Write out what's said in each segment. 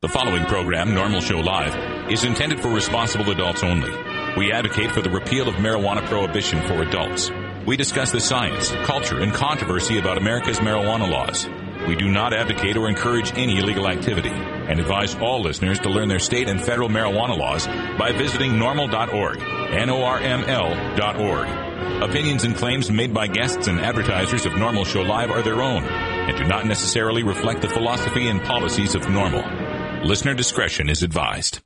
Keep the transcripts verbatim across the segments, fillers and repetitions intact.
The following program, Normal Show Live, is intended for responsible adults only. We advocate for the repeal of marijuana prohibition for adults. We discuss the science, culture, and controversy about America's marijuana laws. We do not advocate or encourage any illegal activity and advise all listeners to learn their state and federal marijuana laws by visiting normal dot org, N O R M L dot org. Opinions and claims made by guests and advertisers of Normal Show Live are their own and do not necessarily reflect the philosophy and policies of Normal. Listener discretion is advised.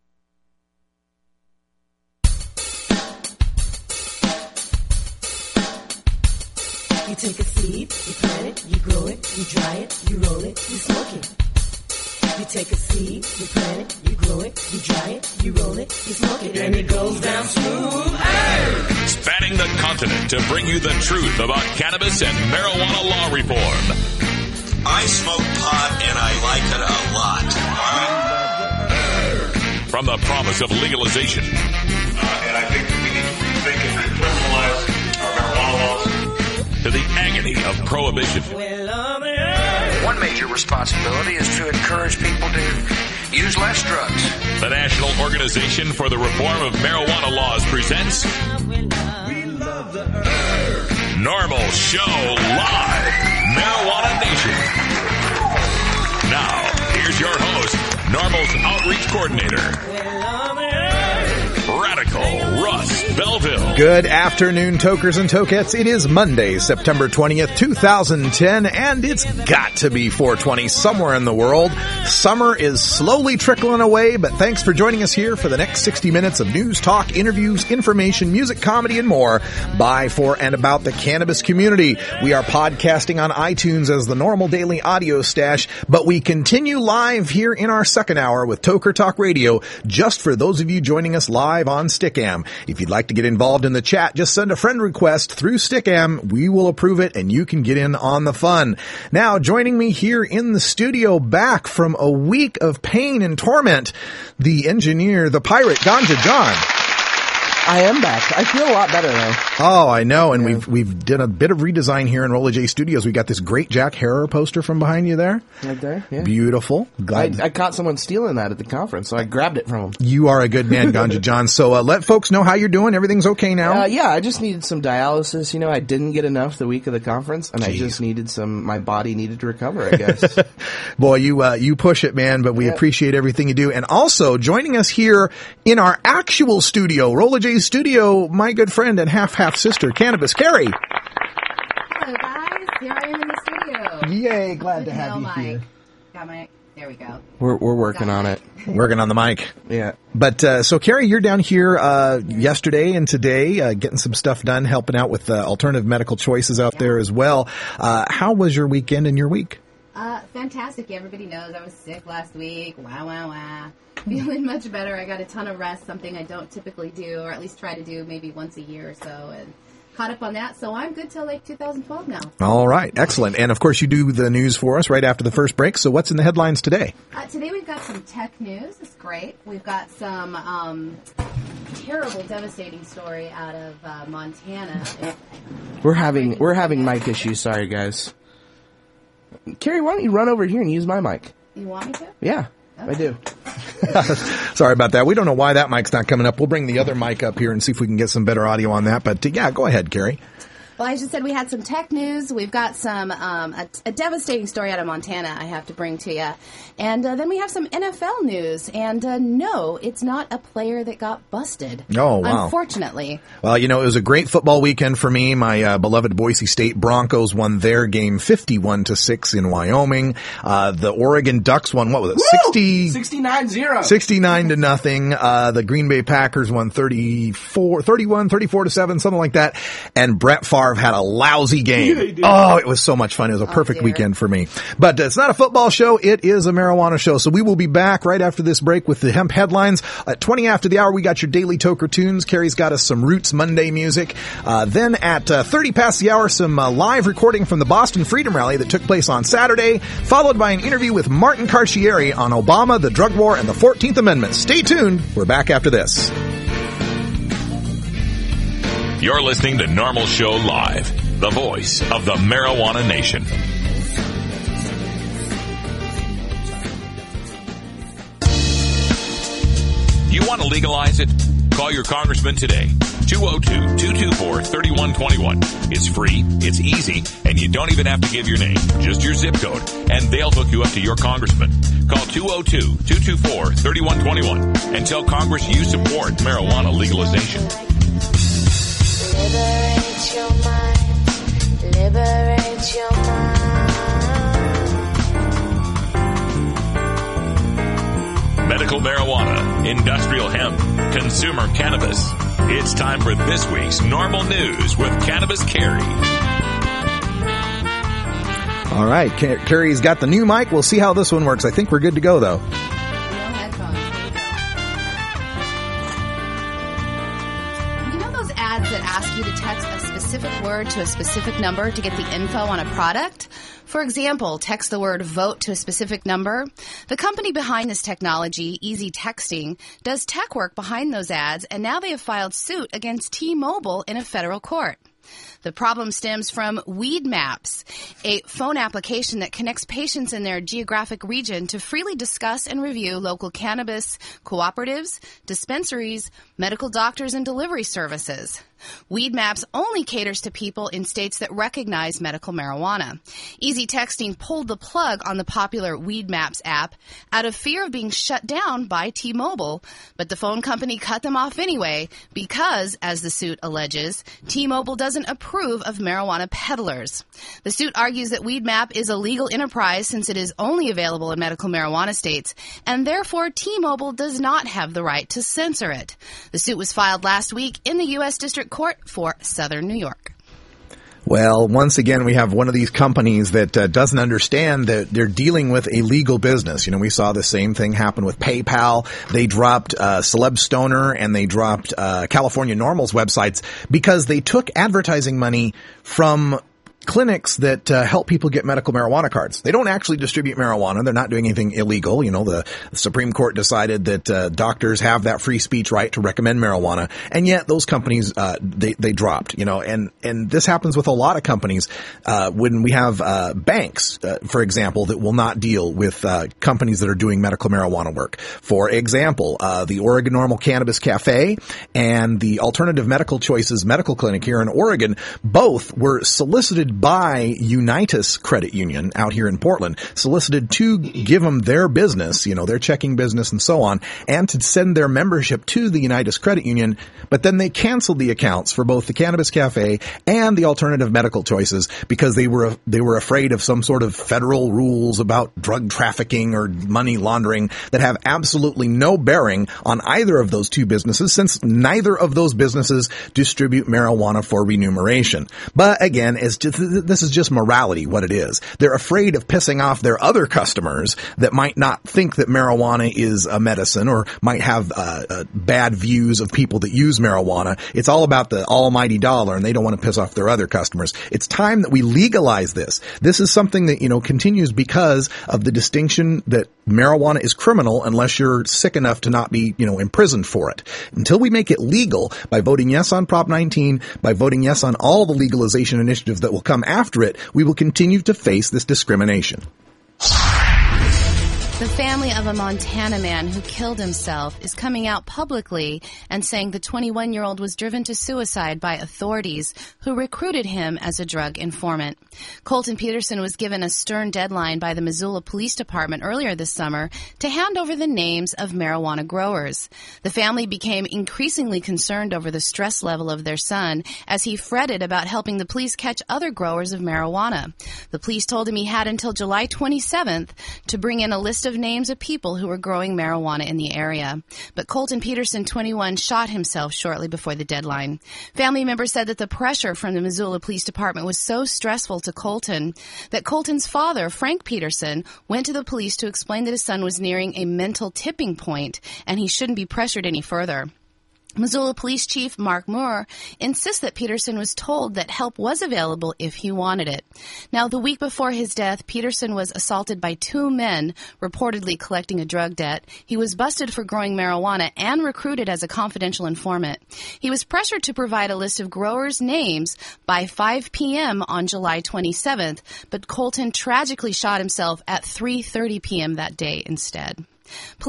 You take a seed, you plant it, you grow it, you dry it, you roll it, you smoke it. You take a seed, you plant it, you grow it, you dry it, you roll it, you smoke it, and it goes down smooth. Hey! Spanning the continent to bring you the truth about cannabis and marijuana law reform. I smoke pot and I like it a lot. From the promise of legalization. Uh, and I think we need to rethink and criminalize our marijuana laws. To the agony of prohibition. One major responsibility is to encourage people to use less drugs. The National Organization for the Reform of Marijuana Laws presents Normal Show Live, Marijuana Nation. Now, here's your host, Normal's Outreach Coordinator, Radical Russ Belville. Good afternoon, tokers and tokettes. It is Monday, September twentieth, two thousand ten, and it's got to be four twenty somewhere in the world. Summer is slowly trickling away, but thanks for joining us here for the next sixty minutes of news, talk, interviews, information, music, comedy, and more by, for, and about the cannabis community. We are podcasting on iTunes as the Normal Daily Audio Stash, but we continue live here in our second hour with Toker Talk Radio, just for those of you joining us live on Stickam. If you'd like to get involved in the chat, just send a friend request through Stickam. We will approve it, and you can get in on the fun. Now, joining me here in the studio, back from a week of pain and torment, the engineer, the pirate, Ganja John. I am back. I feel a lot better now. Oh, I know, and yeah. we've we've done a bit of redesign here in Rolla J Studios. We got this great Jack Harrer poster from behind you there. Right there, yeah. Beautiful. Glad I, I caught someone stealing that at the conference, so I grabbed it from him. You are a good man, Ganja John. So uh, let folks know how you're doing. Everything's okay now? Uh, yeah, I just needed some dialysis. You know, I didn't get enough the week of the conference, and Jeez. I just needed some, my body needed to recover, I guess. Boy, you uh, you push it, man, but we yeah. appreciate everything you do. And also, joining us here in our actual studio, Rolla J Studio, my good friend and half-half sister, Cannabis Carrie. Hello, guys. Here I am in the studio. Yay, glad to With have no you mic. here. Got my... There we go. We're we're working Got on it. it. Working on the mic. Yeah. But, uh, so Carrie, you're down here, uh, yesterday and today, uh, getting some stuff done, helping out with, uh, alternative medical choices out Yeah. there as well. Uh, how was your weekend and your week? Uh, fantastic. Everybody knows I was sick last week. Wow, wow, wow. Feeling much better. I got a ton of rest, something I don't typically do, or at least try to do maybe once a year or so, and caught up on that. So I'm good till like two thousand twelve now. All right. Excellent. And of course you do the news for us right after the first break. So what's in the headlines today? Uh, today we've got some tech news. It's great. We've got some um, terrible, devastating story out of uh, Montana. We're having we're having mic issues. Sorry, guys. Carrie, why don't you run over here and use my mic? You want me to? Yeah, Okay. I do. Sorry about that. We don't know why that mic's not coming up. We'll bring the other mic up here and see if we can get some better audio on that. But uh, yeah, go ahead, Carrie. Well, I just said we had some tech news. We've got some um, a, a devastating story out of Montana I have to bring to you. And uh, then we have some N F L news. And uh, no, it's not a player that got busted. Oh, wow. Unfortunately. Well, you know, it was a great football weekend for me. My uh, beloved Boise State Broncos won their game fifty-one to six in Wyoming. Uh, the Oregon Ducks won, what was it, sixty sixty-nine zero sixty-nine to nothing. Uh, the Green Bay Packers won thirty-four, thirty-one, thirty-four to seven, something like that. And Brett Favre had a lousy game. Oh, it was so much fun. It was a perfect dear. weekend for me. But uh, it's not a football show. It is a marijuana show. So we will be back right after this break with the hemp headlines. At twenty after the hour, we got your daily Toker tunes. Carrie's got us some Roots Monday music. Uh, then at uh, thirty past the hour, some uh, live recording from the Boston Freedom Rally that took place on Saturday, followed by an interview with Martin Carcieri on Obama, the drug war, and the fourteenth Amendment. Stay tuned. We're back after this. You're listening to Normal Show Live, the voice of the marijuana nation. You want to legalize it? Call your congressman today. two oh two, two two four, three one two one. It's free, it's easy, and you don't even have to give your name, just your zip code, and they'll hook you up to your congressman. Call two oh two, two two four, three one two one and tell Congress you support marijuana legalization. Liberate your mind. Liberate your mind. Medical marijuana, industrial hemp, consumer cannabis. It's time for this week's Normal News with Cannabis Carrie. All right, Carrie's got the new mic. We'll see how this one works. I think we're good to go, though. No headphones. You know those ads that ask you to text a specific word to a specific number to get the info on a product? For example, text the word vote to a specific number. The company behind this technology, Easy Texting, does tech work behind those ads, and now they have filed suit against T-Mobile in a federal court. The problem stems from Weed Maps, a phone application that connects patients in their geographic region to freely discuss and review local cannabis cooperatives, dispensaries, medical doctors, and delivery services. Weed Maps only caters to people in states that recognize medical marijuana. Easy Texting pulled the plug on the popular Weed Maps app out of fear of being shut down by T-Mobile, but the phone company cut them off anyway because, as the suit alleges, T-Mobile doesn't approve of marijuana peddlers. The suit argues that Weed Map is a legal enterprise since it is only available in medical marijuana states, and therefore T-Mobile does not have the right to censor it. The suit was filed last week in the U S District Court for Southern New York. Well, once again, we have one of these companies that uh, doesn't understand that they're dealing with a legal business. You know, we saw the same thing happen with PayPal. They dropped uh, Celeb Stoner and they dropped uh, California Normal's websites because they took advertising money from clinics that uh, help people get medical marijuana cards. They don't actually distribute marijuana. They're not doing anything illegal. You know, the, the Supreme Court decided that uh, doctors have that free speech right to recommend marijuana, and yet those companies uh, they they dropped. You know, and and this happens with a lot of companies. Uh, when we have uh, banks, uh, for example, that will not deal with uh, companies that are doing medical marijuana work. For example, uh, the Oregon Normal Cannabis Cafe and the Alternative Medical Choices Medical Clinic here in Oregon both were solicited by Unitas Credit Union out here in Portland, solicited to give them their business, you know, their checking business and so on, and to send their membership to the Unitas Credit Union. But then they canceled the accounts for both the Cannabis Cafe and the Alternative Medical Choices because they were they were afraid of some sort of federal rules about drug trafficking or money laundering that have absolutely no bearing on either of those two businesses, since neither of those businesses distribute marijuana for remuneration. But again, it's just this is just morality, what it is. They're afraid of pissing off their other customers that might not think that marijuana is a medicine or might have uh, uh, bad views of people that use marijuana. It's all about the almighty dollar, and they don't want to piss off their other customers. It's time that we legalize this. This is something that, you know, continues because of the distinction that marijuana is criminal unless you're sick enough to not be, you know, imprisoned for it. Until we make it legal by voting yes on Prop nineteen, by voting yes on all the legalization initiatives that will come after it, we will continue to face this discrimination. The family of a Montana man who killed himself is coming out publicly and saying the twenty-one-year-old was driven to suicide by authorities who recruited him as a drug informant. Colton Peterson was given a stern deadline by the Missoula Police Department earlier this summer to hand over the names of marijuana growers. The family became increasingly concerned over the stress level of their son as he fretted about helping the police catch other growers of marijuana. The police told him he had until July twenty-seventh to bring in a list of names of people who were growing marijuana in the area. But Colton Peterson, twenty-one, shot himself shortly before the deadline. Family members said that the pressure from the Missoula Police Department was so stressful to Colton that Colton's father, Frank Peterson, went to the police to explain that his son was nearing a mental tipping point and he shouldn't be pressured any further. Missoula Police Chief Mark Moore insists that Peterson was told that help was available if he wanted it. Now, the week before his death, Peterson was assaulted by two men reportedly collecting a drug debt. He was busted for growing marijuana and recruited as a confidential informant. He was pressured to provide a list of growers' names by five p.m. on July twenty-seventh, but Colton tragically shot himself at three thirty p.m. that day instead. Police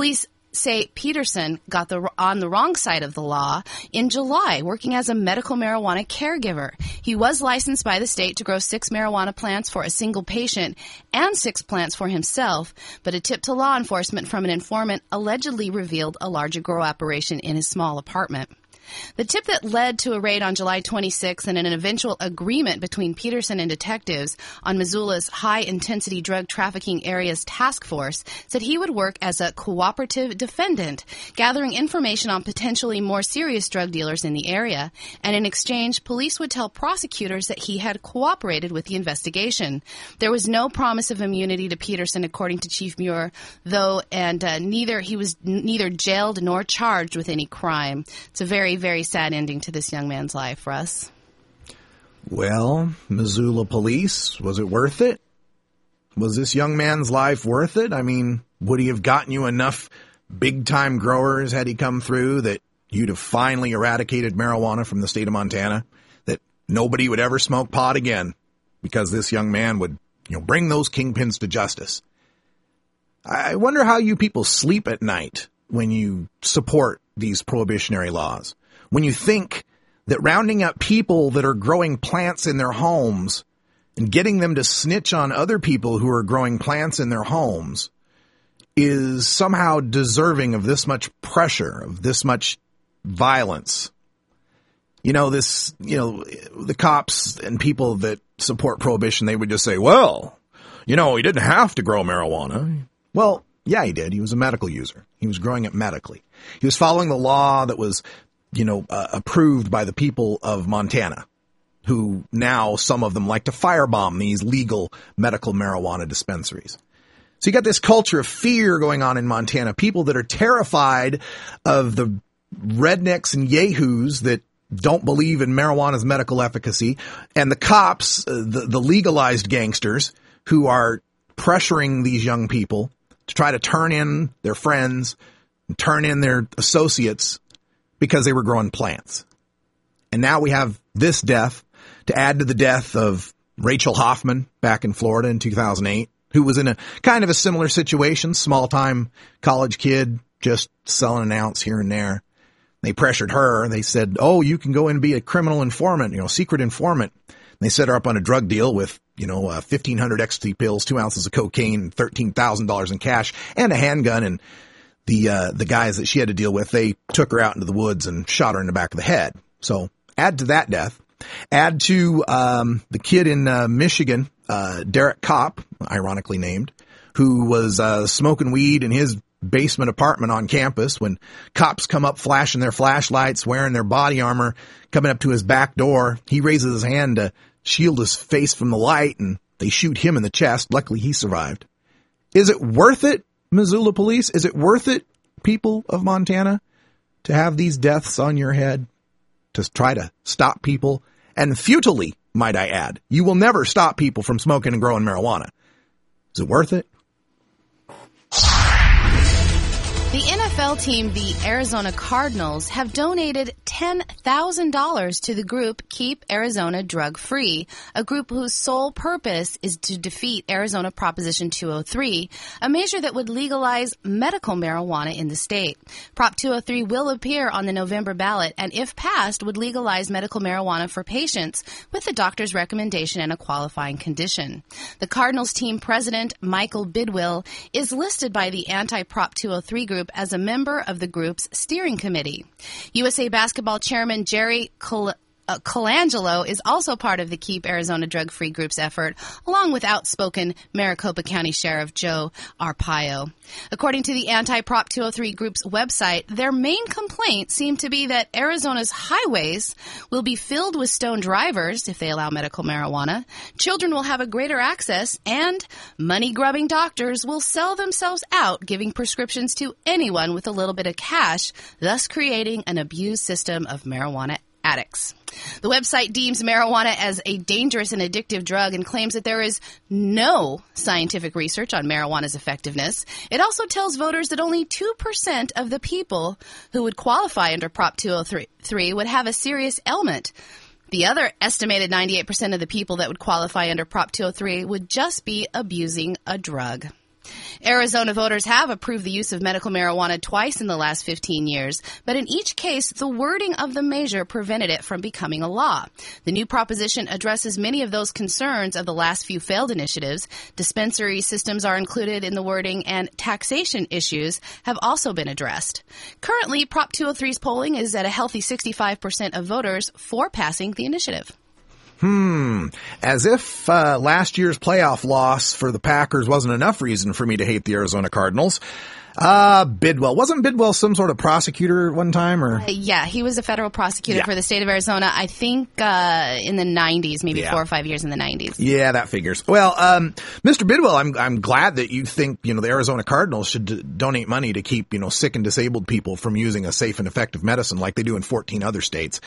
say Peterson got the, on the wrong side of the law in July, working as a medical marijuana caregiver. He was licensed by the state to grow six marijuana plants for a single patient and six plants for himself, but a tip to law enforcement from an informant allegedly revealed a larger grow operation in his small apartment. The tip that led to a raid on July twenty-sixth and an eventual agreement between Peterson and detectives on Missoula's high-intensity drug trafficking area's task force said he would work as a cooperative defendant, gathering information on potentially more serious drug dealers in the area, and in exchange, police would tell prosecutors that he had cooperated with the investigation. There was no promise of immunity to Peterson, according to Chief Muir, though, and uh, neither he was n- neither jailed nor charged with any crime. It's a very very sad ending to this young man's life, Russ. Well, Missoula police, was it worth it? Was this young man's life worth it? I mean, would he have gotten you enough big-time growers had he come through that you'd have finally eradicated marijuana from the state of Montana? That nobody would ever smoke pot again because this young man would, you know, bring those kingpins to justice? I wonder how you people sleep at night when you support these prohibitionary laws. When you think that rounding up people that are growing plants in their homes and getting them to snitch on other people who are growing plants in their homes is somehow deserving of this much pressure, of this much violence. You know, this, you know, the cops and people that support prohibition, they would just say, well, you know, he didn't have to grow marijuana. Well, yeah, he did. He was a medical user. He was growing it medically. He was following the law that was, you know, uh, approved by the people of Montana, who now some of them like to firebomb these legal medical marijuana dispensaries. So you got this culture of fear going on in Montana, people that are terrified of the rednecks and yahoos that don't believe in marijuana's medical efficacy, and the cops, uh, the, the legalized gangsters who are pressuring these young people to try to turn in their friends and turn in their associates because they were growing plants. And now we have this death to add to the death of Rachel Hoffman back in Florida in two thousand eight, who was in a kind of a similar situation, small-time college kid, just selling an ounce here and there. They pressured her. They said, oh, you can go in and be a criminal informant, you know, secret informant. And they set her up on a drug deal with, you know, uh, fifteen hundred ecstasy pills, two ounces of cocaine, thirteen thousand dollars in cash, and a handgun. And the uh, the guys that she had to deal with, they took her out into the woods and shot her in the back of the head. So add to that death. Add to um, the kid in uh, Michigan, uh, Derek Kopp, ironically named, who was uh, smoking weed in his basement apartment on campus when cops come up flashing their flashlights, wearing their body armor, coming up to his back door. He raises his hand to shield his face from the light, and they shoot him in the chest. Luckily, he survived. Is it worth it, Missoula police? Is it worth it, people of Montana, to have these deaths on your head, to try to stop people? And futilely, might I add. You will never stop people from smoking and growing marijuana. Is it worth it? The N F L team, the Arizona Cardinals, have donated ten thousand dollars to the group Keep Arizona Drug Free, a group whose sole purpose is to defeat Arizona Proposition two oh three, a measure that would legalize medical marijuana in the state. Prop two oh three will appear on the November ballot and, if passed, would legalize medical marijuana for patients with a doctor's recommendation and a qualifying condition. The Cardinals team president, Michael Bidwill, is listed by the anti-Prop two oh three group as a member of the group's steering committee. U S A Basketball chairman Jerry Col- uh, Colangelo is also part of the Keep Arizona Drug Free group's effort, along with outspoken Maricopa County Sheriff Joe Arpaio. According to the anti-Prop two oh three group's website, their main complaint seemed to be that Arizona's highways will be filled with stoned drivers if they allow medical marijuana, children will have a greater access, and money-grubbing doctors will sell themselves out giving prescriptions to anyone with a little bit of cash, thus creating an abused system of marijuana addicts. The website deems marijuana as a dangerous and addictive drug and claims that there is no scientific research on marijuana's effectiveness. It also tells voters that only two percent of the people who would qualify under Prop two oh three would have a serious ailment. The other estimated ninety-eight percent of the people that would qualify under Prop two oh three would just be abusing a drug. Arizona voters have approved the use of medical marijuana twice in the last fifteen years, but in each case, the wording of the measure prevented it from becoming a law. The new proposition addresses many of those concerns of the last few failed initiatives. Dispensary systems are included in the wording, and taxation issues have also been addressed. Currently, Prop two oh three's polling is at a healthy sixty-five percent of voters for passing the initiative. Hmm. As if uh, last year's playoff loss for the Packers wasn't enough reason for me to hate the Arizona Cardinals. Uh, Bidwell. Wasn't Bidwell some sort of prosecutor at one time, or? Uh, yeah, he was a federal prosecutor yeah. for the state of Arizona, I think, uh, in the nineties, maybe yeah. four or five years in the nineties. Yeah, that figures. Well, um, Mister Bidwell, I'm, I'm glad that you think, you know, the Arizona Cardinals should d- donate money to keep, you know, sick and disabled people from using a safe and effective medicine like they do in fourteen other states.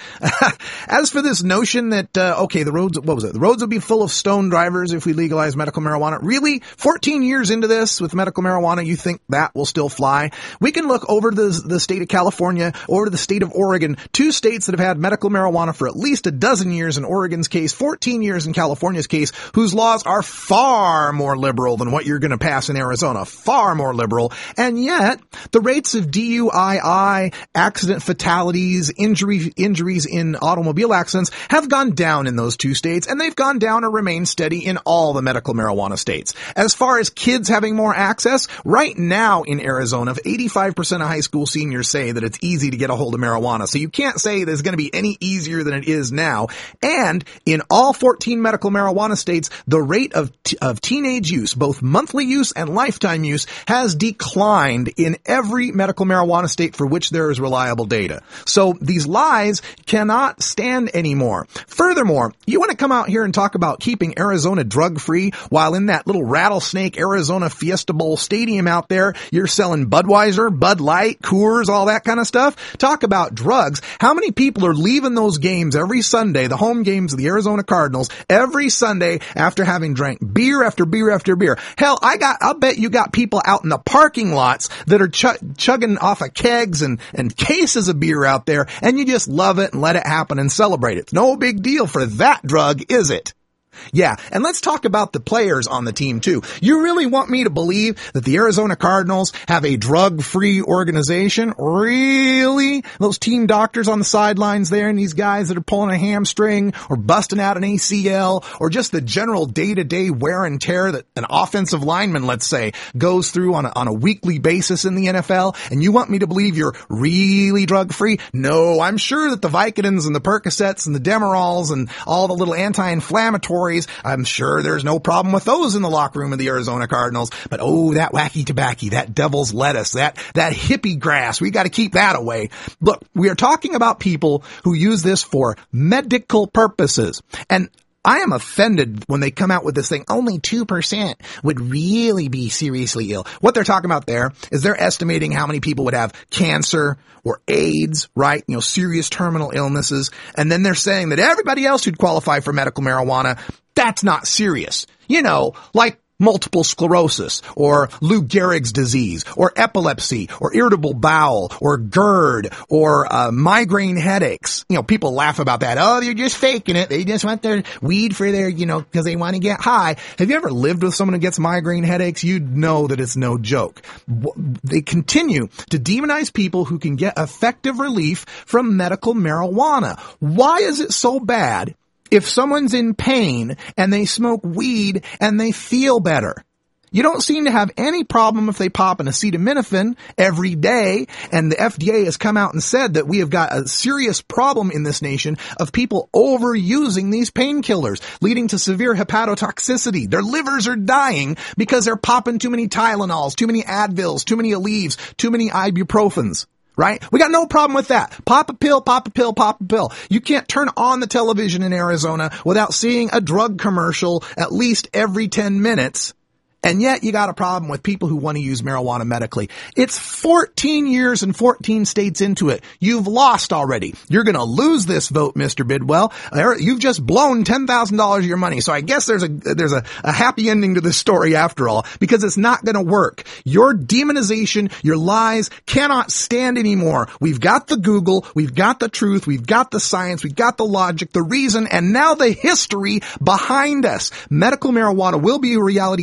As for this notion that, uh, okay, the roads, what was it? The roads would be full of stone drivers if we legalize medical marijuana. Really? fourteen years into this with medical marijuana, you think that will still fly? We can look over the, the state of California, over to the state of Oregon, two states that have had medical marijuana for at least a dozen years in Oregon's case, fourteen years in California's case, whose laws are far more liberal than what you're going to pass in Arizona, far more liberal. And yet, the rates of D U I, accident fatalities, injury, injuries in automobile accidents have gone down in those two states, and they've gone down or remain steady in all the medical marijuana states. As far as kids having more access, right now in Arizona, eighty-five percent of high school seniors say that it's easy to get a hold of marijuana. So you can't say there's going to be any easier than it is now. And in all fourteen medical marijuana states, the rate of t- of teenage use, both monthly use and lifetime use, has declined in every medical marijuana state for which there is reliable data. So these lies cannot stand anymore. Furthermore, you want to come out here and talk about keeping Arizona drug-free while in that little rattlesnake Arizona Fiesta Bowl stadium out there, you're selling Budweiser, Bud Light, Coors, all that kind of stuff. Talk about drugs. How many people are leaving those games every Sunday, the home games of the Arizona Cardinals, every Sunday after having drank beer after beer after beer? Hell, I got, I'll bet you got people out in the parking lots that are ch- chugging off of kegs and, and cases of beer out there, and you just love it and let it happen and celebrate it. It's no big deal for that drug, is it? Yeah, and let's talk about the players on the team, too. You really want me to believe that the Arizona Cardinals have a drug-free organization? Really? Those team doctors on the sidelines there and these guys that are pulling a hamstring or busting out an A C L or just the general day-to-day wear and tear that an offensive lineman, let's say, goes through on a, on a weekly basis in the N F L, and you want me to believe you're really drug-free? No, I'm sure that the Vicodins and the Percocets and the Demerols and all the little anti-inflammatory, I'm sure there's no problem with those in the locker room of the Arizona Cardinals. But oh, that wacky tobacco, that devil's lettuce, that, that hippie grass, we got to keep that away. Look, we are talking about people who use this for medical purposes. And I am offended when they come out with this thing, only two percent would really be seriously ill. What they're talking about there is they're estimating how many people would have cancer or AIDS, right? You know, serious terminal illnesses. And then they're saying that everybody else who'd qualify for medical marijuana, that's not serious. You know, like multiple sclerosis or Lou Gehrig's disease or epilepsy or irritable bowel or GERD or uh, migraine headaches. You know, people laugh about that. Oh, they're just faking it. They just want their weed for their, you know, because they want to get high. Have you ever lived with someone who gets migraine headaches? You'd know that it's no joke. They continue to demonize people who can get effective relief from medical marijuana. Why is it so bad if someone's in pain and they smoke weed and they feel better? You don't seem to have any problem if they pop an acetaminophen every day, and the F D A has come out and said that we have got a serious problem in this nation of people overusing these painkillers, leading to severe hepatotoxicity. Their livers are dying because they're popping too many Tylenols, too many Advils, too many Aleve, too many ibuprofens. Right? We got no problem with that. Pop a pill, pop a pill, pop a pill. You can't turn on the television in Arizona without seeing a drug commercial at least every ten minutes. And yet you got a problem with people who want to use marijuana medically. It's fourteen years and fourteen states into it. You've lost already. You're going to lose this vote, Mister Bidwell. You've just blown ten thousand dollars of your money. So I guess there's a there's a, a happy ending to this story after all, because it's not going to work. Your demonization, your lies cannot stand anymore. We've got the Google, we've got the truth, we've got the science, we've got the logic, the reason, and now the history behind us. Medical marijuana will be a reality in Arizona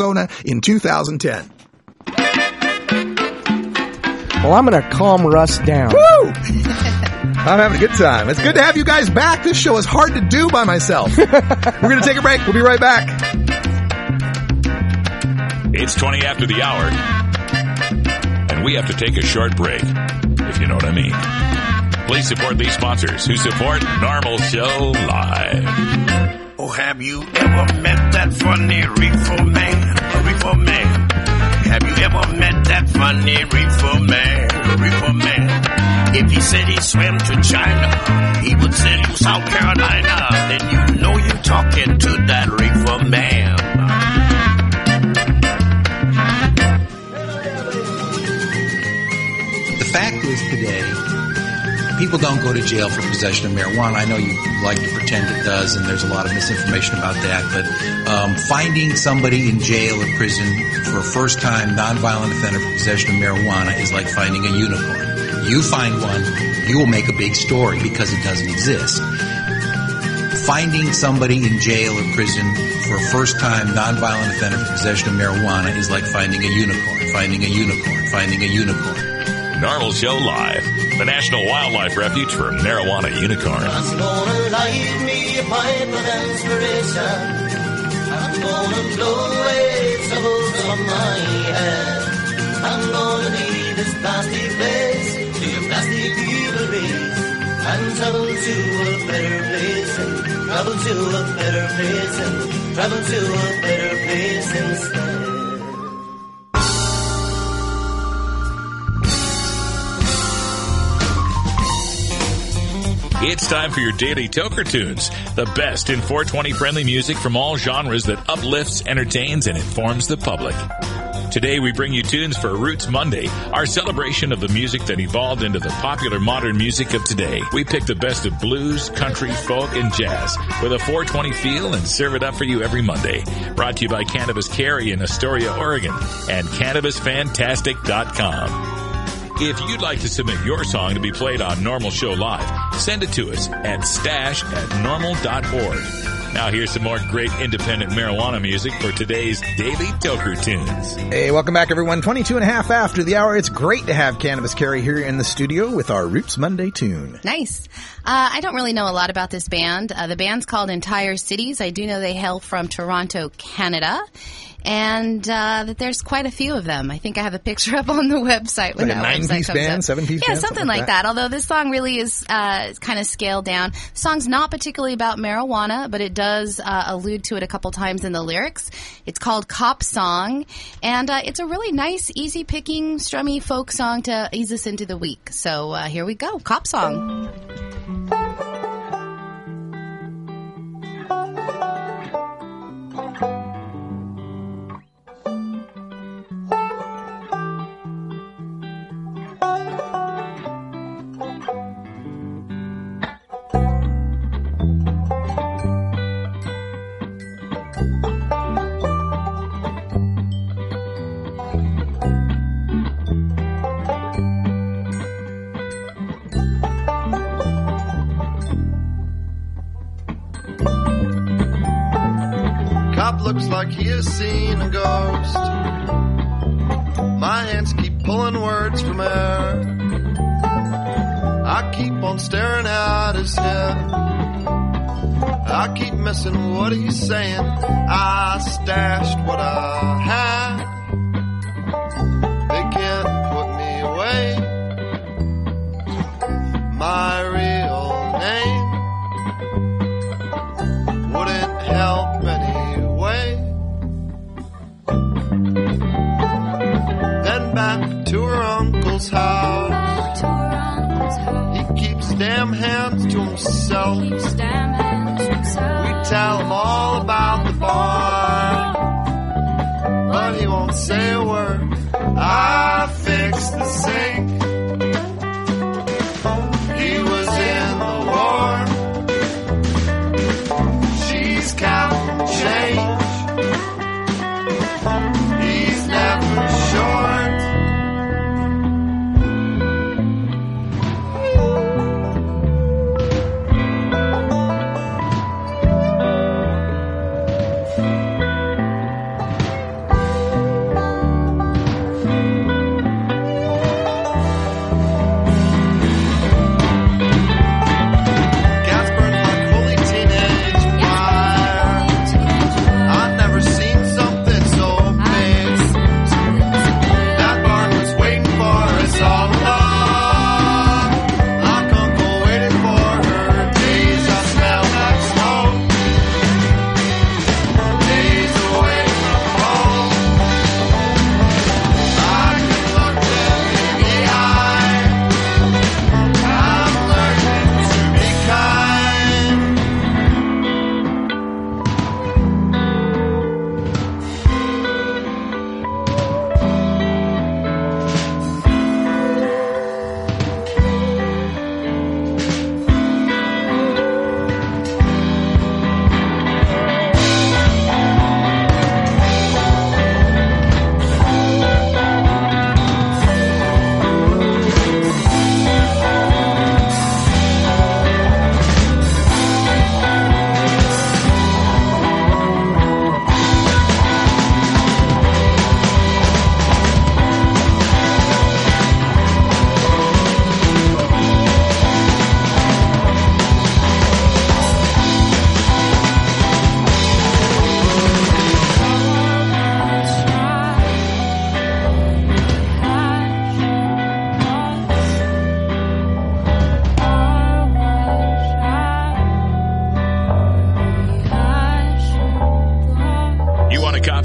Arizona in two thousand ten. Well, I'm going to calm Russ down. Woo! I'm having a good time. It's good to have you guys back. This show is hard to do by myself. We're going to take a break. We'll be right back. It's twenty after the hour, and we have to take a short break, if you know what I mean. Please support these sponsors who support Normal Show Live. Oh, have you ever met that funny reefer man? A reefer man. Have you ever met that funny reefer man? A reefer man. If he said he swam to China, he would sell you South Carolina. Then you know you're talking to that reefer man. The fact is today, people don't go to jail for possession of marijuana. I know you like to pretend it does, and there's a lot of misinformation about that, but um, finding somebody in jail or prison for a first-time nonviolent offender for possession of marijuana is like finding a unicorn. You find one, you will make a big story because it doesn't exist. Finding somebody in jail or prison for a first-time nonviolent offender for possession of marijuana is like finding a unicorn, finding a unicorn, finding a unicorn. Normal Show Live, the National Wildlife Refuge for marijuana unicorns. I'm gonna light me a pipe of inspiration. I'm gonna blow away troubles from my head. I'm gonna leave this plastic place to your plastic evil race and travel to a better place and travel to a better place and travel to a better place instead. It's time for your daily Toker Tunes, the best in four twenty friendly music from all genres that uplifts, entertains, and informs the public. Today we bring you tunes for Roots Monday, our celebration of the music that evolved into the popular modern music of today. We pick the best of blues, country, folk, and jazz with a four twenty feel and serve it up for you every Monday. Brought to you by Cannabis Carry in Astoria, Oregon, and Cannabis Fantastic dot com. If you'd like to submit your song to be played on Normal Show Live, send it to us at stash at normal dot org. Now here's some more great independent marijuana music for today's Daily Toker Tunes. Hey, welcome back everyone. twenty-two and a half after the hour. It's great to have Cannabis Carry here in the studio with our Roots Monday tune. Nice. Uh, I don't really know a lot about this band. Uh, the band's called Entire Cities. I do know they hail from Toronto, Canada. And uh, that there's quite a few of them. I think I have a picture up on the website when like that a website nine-piece comes band, up. seven-piece yeah, band, something, something like like that. that. Although this song really is uh, kind of scaled down. The song's not particularly about marijuana, but it does uh, allude to it a couple times in the lyrics. It's called Cop Song, and uh, it's a really nice, easy-picking, strummy folk song to ease us into the week. So uh, here we go, Cop Song. Looks like he has seen a ghost. My hands keep pulling words from air. I keep on staring at his head. I keep missing what he's saying. I stashed what I had. They can't put me away. My real name wouldn't help any. Then back to her uncle's house. He keeps damn hands to himself. We tell him all about the bar, but he won't say a word. I fixed the sink. He was in the war. She's counting change. He's never short.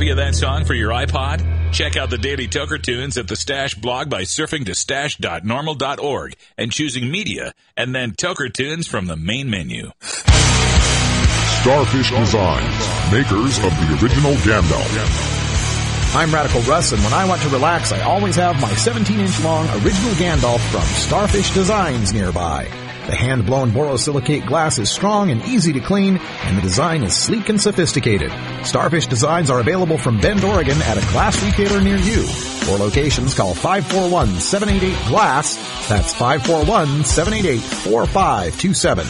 Copy of that song for your iPod? Check out the Daily Toker Tunes at the Stash blog by surfing to stash dot normal dot org and choosing Media, and then Toker Tunes from the main menu. Starfish Designs, makers of the original Gandalf. I'm Radical Russ, and when I want to relax, I always have my seventeen inch long original Gandalf from Starfish Designs nearby. The hand-blown borosilicate glass is strong and easy to clean, and the design is sleek and sophisticated. Starfish Designs are available from Bend, Oregon at a glass retailer near you. For locations, call five four one, seven eight eight, GLASS. That's five four one, seven eight eight, four five two seven.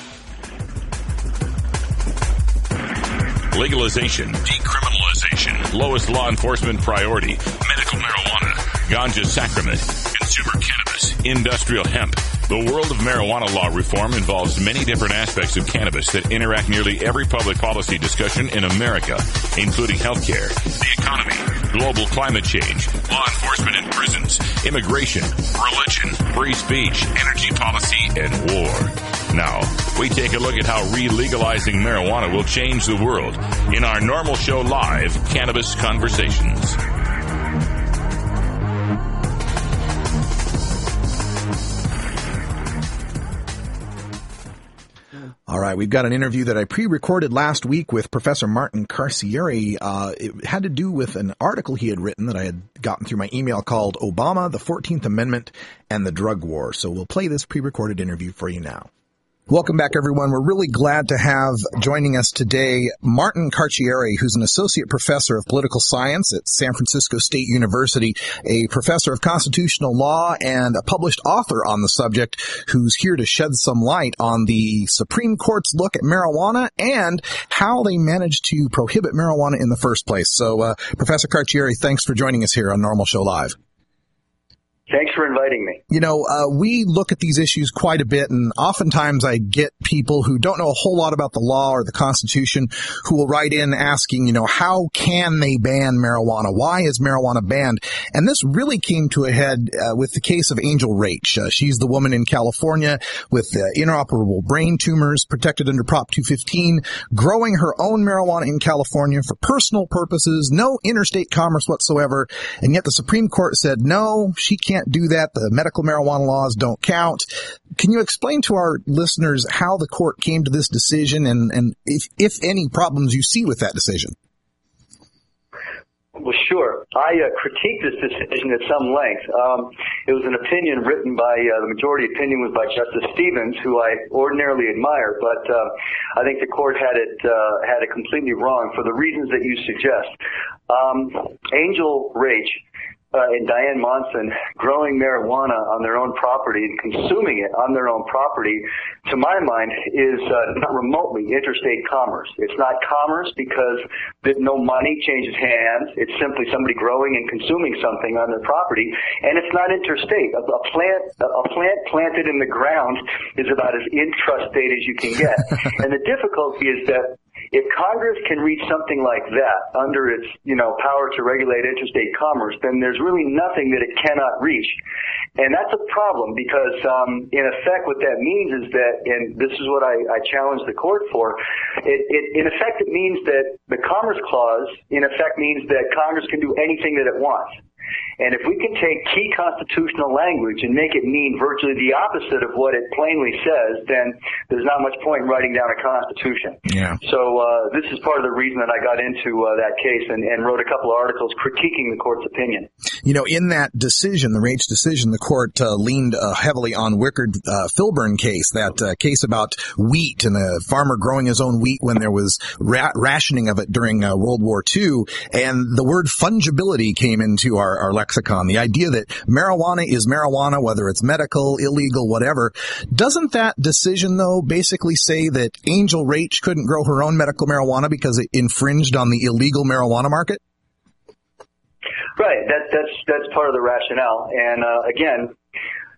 Legalization, decriminalization, lowest law enforcement priority, medical marijuana, ganja sacrament, consumer cannabis, industrial hemp. The world of marijuana law reform involves many different aspects of cannabis that interact nearly every public policy discussion in America, including healthcare, the economy, global climate change, law enforcement in prisons, immigration, religion, free speech, energy policy, and war. Now, we take a look at how re-legalizing marijuana will change the world in our Normal Show Live Cannabis Conversations. All right, we've got an interview that I pre-recorded last week with Professor Martin Carcieri. Uh, it had to do with an article he had written that I had gotten through my email called Obama, the fourteenth Amendment, and the Drug War. So we'll play this pre-recorded interview for you now. Welcome back, everyone. We're really glad to have joining us today Martin Carcieri, who's an associate professor of political science at San Francisco State University, a professor of constitutional law, and a published author on the subject, who's here to shed some light on the Supreme Court's look at marijuana and how they managed to prohibit marijuana in the first place. So, uh, Professor Carcieri, thanks for joining us here on Normal Show Live. Thanks for inviting me. You know, uh, we look at these issues quite a bit, and oftentimes I get people who don't know a whole lot about the law or the Constitution who will write in asking, you know, how can they ban marijuana? Why is marijuana banned? And this really came to a head uh, with the case of Angel Raich. Uh, she's the woman in California with uh, inoperable brain tumors, protected under Prop two fifteen, growing her own marijuana in California for personal purposes, no interstate commerce whatsoever, and yet the Supreme Court said, no, she can't Can't do that. The medical marijuana laws don't count. Can you explain to our listeners how the court came to this decision and, and if, if any problems you see with that decision? Well, sure. I uh, critiqued this decision at some length. Um, it was an opinion written by, uh, the majority opinion was by Justice Stevens, who I ordinarily admire, but uh, I think the court had it uh, had it completely wrong for the reasons that you suggest. Um, Angel Raich Uh, and Diane Monson growing marijuana on their own property and consuming it on their own property, to my mind, is uh, not remotely interstate commerce. It's not commerce because no money changes hands. It's simply somebody growing and consuming something on their property, and it's not interstate. A, a plant, a plant planted in the ground is about as intrastate as you can get. And the difficulty is that if Congress can reach something like that under its, you know, power to regulate interstate commerce, then there's really nothing that it cannot reach. And that's a problem because, um, in effect, what that means is that, and this is what I, I challenge the court for, it, it, in effect, it means that the Commerce Clause, in effect, means that Congress can do anything that it wants. And if we can take key constitutional language and make it mean virtually the opposite of what it plainly says, then there's not much point in writing down a constitution. Yeah. So uh, this is part of the reason that I got into uh, that case and, and wrote a couple of articles critiquing the court's opinion. You know, in that decision, the Raich decision, the court uh, leaned uh, heavily on Wickard uh, Filburn case, that uh, case about wheat and a farmer growing his own wheat when there was ra- rationing of it during uh, World War Two. And the word fungibility came into our, our lexicon. The idea that marijuana is marijuana, whether it's medical, illegal, whatever. Doesn't that decision, though, basically say that Angel Raich couldn't grow her own medical marijuana because it infringed on the illegal marijuana market? Right. That, that's that's part of the rationale. And uh, again,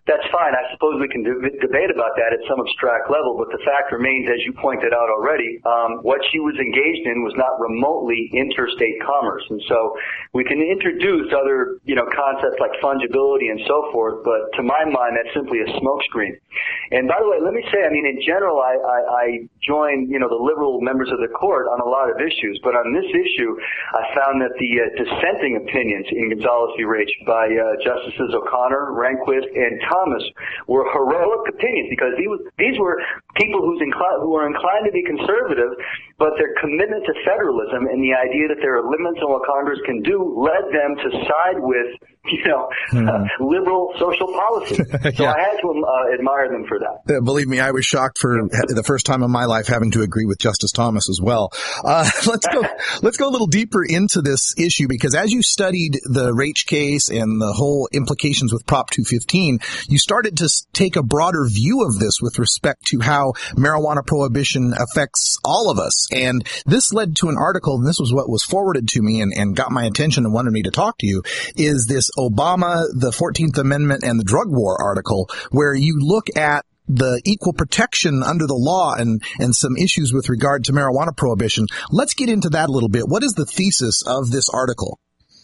that's fine. I suppose we can de- debate about that at some abstract level, but the fact remains, as you pointed out already, um, what she was engaged in was not remotely interstate commerce. And so we can introduce other, you know, concepts like fungibility and so forth, but to my mind, that's simply a smokescreen. And by the way, let me say, I mean, in general, I, I, I join, you know, the liberal members of the court on a lot of issues, but on this issue, I found that the uh, dissenting opinions in Gonzales v. Raich by uh, Justices O'Connor, Rehnquist, and Thomas were heroic opinions, because these, these were people who's inclined, who are inclined to be conservative, but their commitment to federalism and the idea that there are limits on what Congress can do led them to side with, you know, mm. uh, liberal social policy. So yeah. I had to uh, admire them for that. Uh, believe me, I was shocked for the first time in my life having to agree with Justice Thomas as well. Uh, let's go, let's go a little deeper into this issue, because as you studied the Raich case and the whole implications with Prop two fifteen, you started to take a broader view of this with respect to how marijuana prohibition affects all of us. And this led to an article, and this was what was forwarded to me and, and got my attention and wanted me to talk to you, is this Obama, the fourteenth Amendment, and the drug war article, where you look at the equal protection under the law and, and some issues with regard to marijuana prohibition. Let's get into that a little bit. What is the thesis of this article?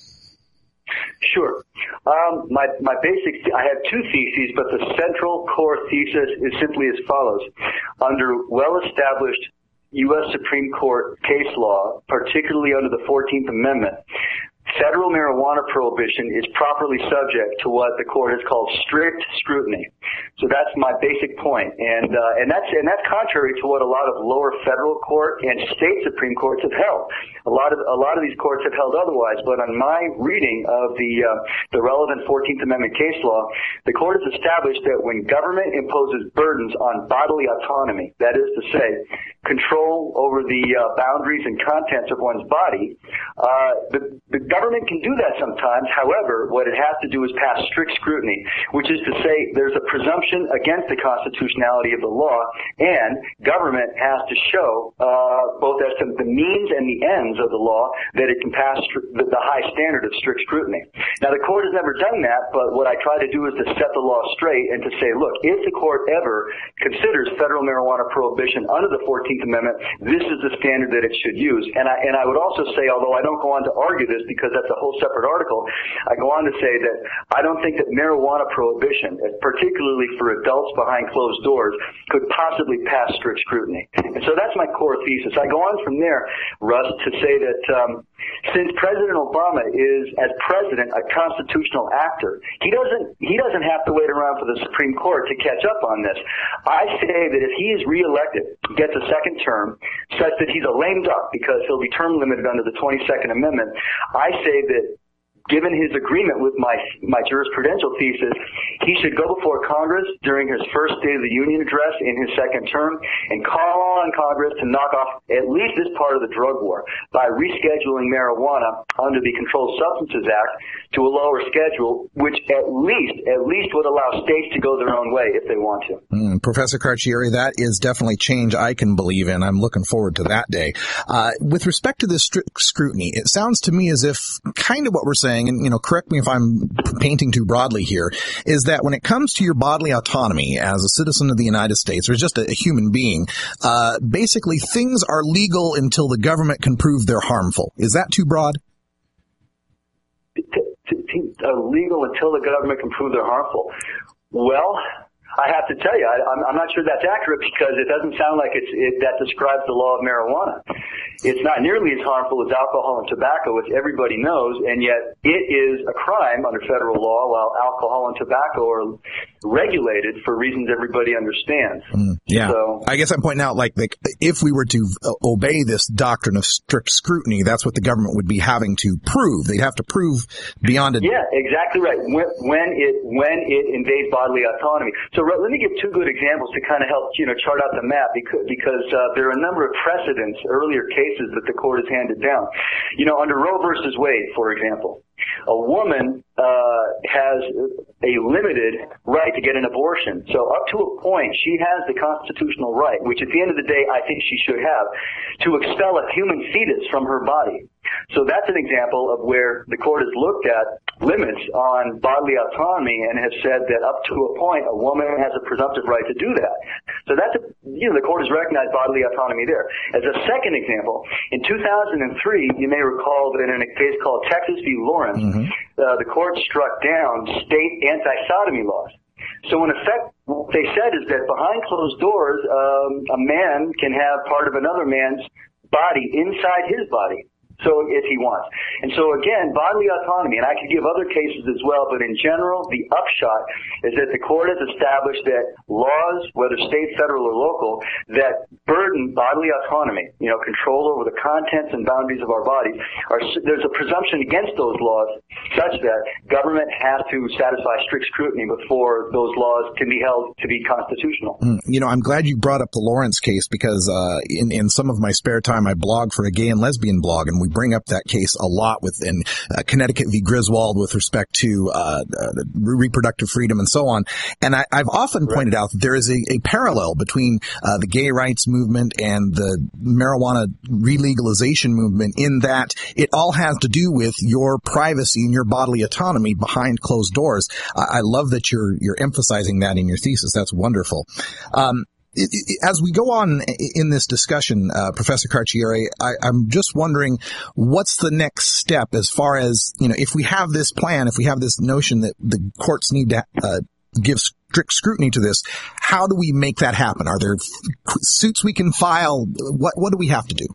Sure. Um, my, my basic, I have two theses, but the central core thesis is simply as follows. Under well-established U S Supreme Court case law, particularly under the fourteenth Amendment, federal marijuana prohibition is properly subject to what the court has called strict scrutiny. So that's my basic point. And, uh, and that's, and that's contrary to what a lot of lower federal court and state Supreme Courts have held. A lot of, a lot of these courts have held otherwise, but on my reading of the, uh, the relevant fourteenth Amendment case law, the court has established that when government imposes burdens on bodily autonomy, that is to say, control over the uh, boundaries and contents of one's body, uh, the, the government can do that sometimes. However, what it has to do is pass strict scrutiny, which is to say there's a presumption against the constitutionality of the law, and government has to show, uh, both as to the means and the ends of the law, that it can pass str- the, the high standard of strict scrutiny. Now, the court has never done that, but what I try to do is to set the law straight and to say, look, if the court ever considers federal marijuana prohibition under the fourteenth Amendment, this is the standard that it should use. And I, and I would also say, although I don't go on to argue this because that's a whole separate article, I go on to say that I don't think that marijuana prohibition, particularly for adults behind closed doors, could possibly pass strict scrutiny. And so that's my core thesis. I go on from there, Russ, to say that um, since President Obama is, as president, a constitutional actor, he doesn't he doesn't have to wait around for the Supreme Court to catch up on this. I say that if he is reelected, gets a second term, such that he's a lame duck because he'll be term limited under the twenty-second Amendment, I say that given his agreement with my my jurisprudential thesis, he should go before Congress during his first State of the Union address in his second term and call on Congress to knock off at least this part of the drug war by rescheduling marijuana under the Controlled Substances Act to a lower schedule, which at least at least would allow states to go their own way if they want to. Mm, Professor Carcieri, that is definitely change I can believe in. I'm looking forward to that day. Uh, with respect to this strict scrutiny, it sounds to me as if kind of what we're saying, and, you know, correct me if I'm painting too broadly here, is that when it comes to your bodily autonomy as a citizen of the United States or just a, a human being, uh, basically things are legal until the government can prove they're harmful. Is that too broad? Uh, legal until the government can prove they're harmful. Well, I have to tell you, I, I'm, I'm not sure that's accurate because it doesn't sound like it's, it, that describes the law of marijuana. It's not nearly as harmful as alcohol and tobacco, which everybody knows, and yet it is a crime under federal law, while alcohol and tobacco are regulated for reasons everybody understands. Mm, yeah. So, I guess I'm pointing out, like, like, if we were to uh, obey this doctrine of strict scrutiny, that's what the government would be having to prove. They'd have to prove beyond a... Yeah, exactly right. When, when it when it invades bodily autonomy. So let me give two good examples to kind of help, you know, chart out the map, because, because uh, there are a number of precedents, earlier cases that the court has handed down. You know, under Roe versus Wade, for example, a woman uh, has a limited right to get an abortion. So up to a point, she has the constitutional right, which at the end of the day, I think she should have, to expel a human fetus from her body. So that's an example of where the court has looked at limits on bodily autonomy and have said that up to a point, a woman has a presumptive right to do that. So that's, a, you know, the court has recognized bodily autonomy there. As a second example, in two thousand three, you may recall that in a case called Texas v. Lawrence, mm-hmm. uh, the court struck down state anti-sodomy laws. So in effect, what they said is that behind closed doors, um, a man can have part of another man's body inside his body. So if he wants. And so again, bodily autonomy, and I could give other cases as well, but in general, the upshot is that the court has established that laws, whether state, federal, or local, that burden bodily autonomy, you know, control over the contents and boundaries of our bodies, are, there's a presumption against those laws such that government has to satisfy strict scrutiny before those laws can be held to be constitutional. Mm, you know, I'm glad you brought up the Lawrence case because uh, in, in some of my spare time, I blog for a gay and lesbian blog, and we bring up that case a lot within uh, Connecticut v. Griswold with respect to uh, uh, reproductive freedom and so on. And I, I've often right. pointed out that there is a, a parallel between uh, the gay rights movement and the marijuana relegalization movement in that it all has to do with your privacy and your bodily autonomy behind closed doors. I, I love that you're you're emphasizing that in your thesis. That's wonderful. Um, As we go on in this discussion, uh, Professor Carcieri, I, I'm just wondering what's the next step as far as, you know, if we have this plan, if we have this notion that the courts need to uh, give strict scrutiny to this, how do we make that happen? Are there f- suits we can file? What what do we have to do?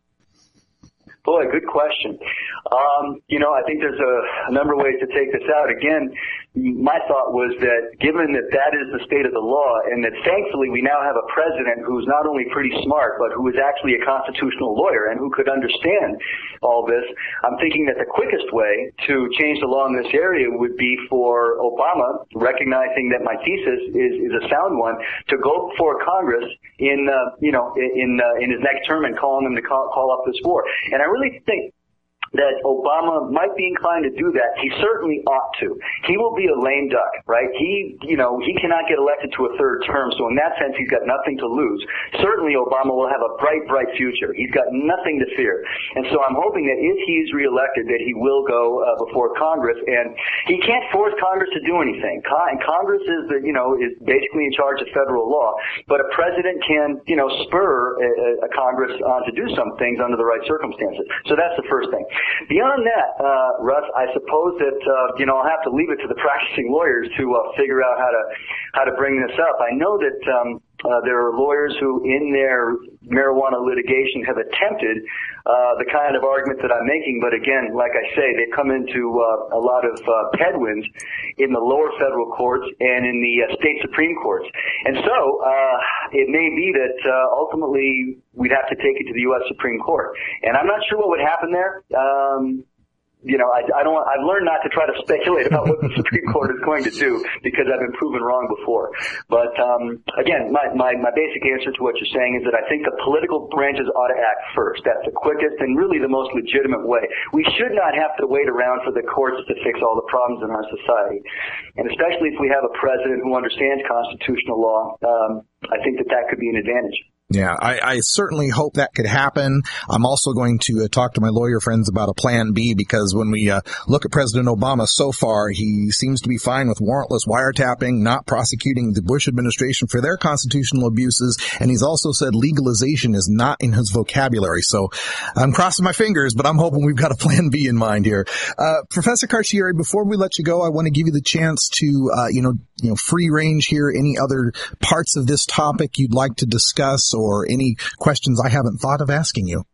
Boy, good question. Um, you know, I think there's a, a number of ways to take this out. Again, my thought was that given that that is the state of the law and that thankfully we now have a president who's not only pretty smart, but who is actually a constitutional lawyer and who could understand all this, I'm thinking that the quickest way to change the law in this area would be for Obama, recognizing that my thesis is, is a sound one, to go before Congress in, uh, you know, in, uh, in his next term and calling them to call, call up this war. And I really think that Obama might be inclined to do that. He certainly ought to. He will be a lame duck, right? He, you know, he cannot get elected to a third term, so in that sense, he's got nothing to lose. Certainly, Obama will have a bright, bright future. He's got nothing to fear. And so I'm hoping that if he's reelected, that he will go uh, before Congress, and he can't force Congress to do anything. Con- Congress is, the, you know, is basically in charge of federal law, but a president can, you know, spur a, a Congress on to do some things under the right circumstances. So that's the first thing. Beyond that, uh, Russ, I suppose that, uh, you know, I'll have to leave it to the practicing lawyers to uh, figure out how to how to bring this up. I know that um, uh, there are lawyers who, in their marijuana litigation, have attempted uh, the kind of argument that I'm making, but again, like I say, they've come into uh, a lot of uh, headwinds in the lower federal courts and in the uh, state Supreme Courts. And so uh, it may be that uh, ultimately we'd have to take it to the U S Supreme Court. And I'm not sure what would happen there. Um, you know, I, I don't. I've learned not to try to speculate about what the Supreme Court is going to do because I've been proven wrong before. But um, again, my, my my basic answer to what you're saying is that I think the political branches ought to act first. That's the quickest and really the most legitimate way. We should not have to wait around for the courts to fix all the problems in our society, and especially if we have a president who understands constitutional law. Um, I think that that could be an advantage. Yeah, I, I certainly hope that could happen. I'm also going to uh, talk to my lawyer friends about a plan B because when we uh, look at President Obama so far, he seems to be fine with warrantless wiretapping, not prosecuting the Bush administration for their constitutional abuses, and he's also said legalization is not in his vocabulary. So I'm crossing my fingers, but I'm hoping we've got a plan B in mind here. Uh, Professor Carcieri, before we let you go, I want to give you the chance to, uh, you know, you know, free range here. Any other parts of this topic you'd like to discuss? Or any questions I haven't thought of asking you?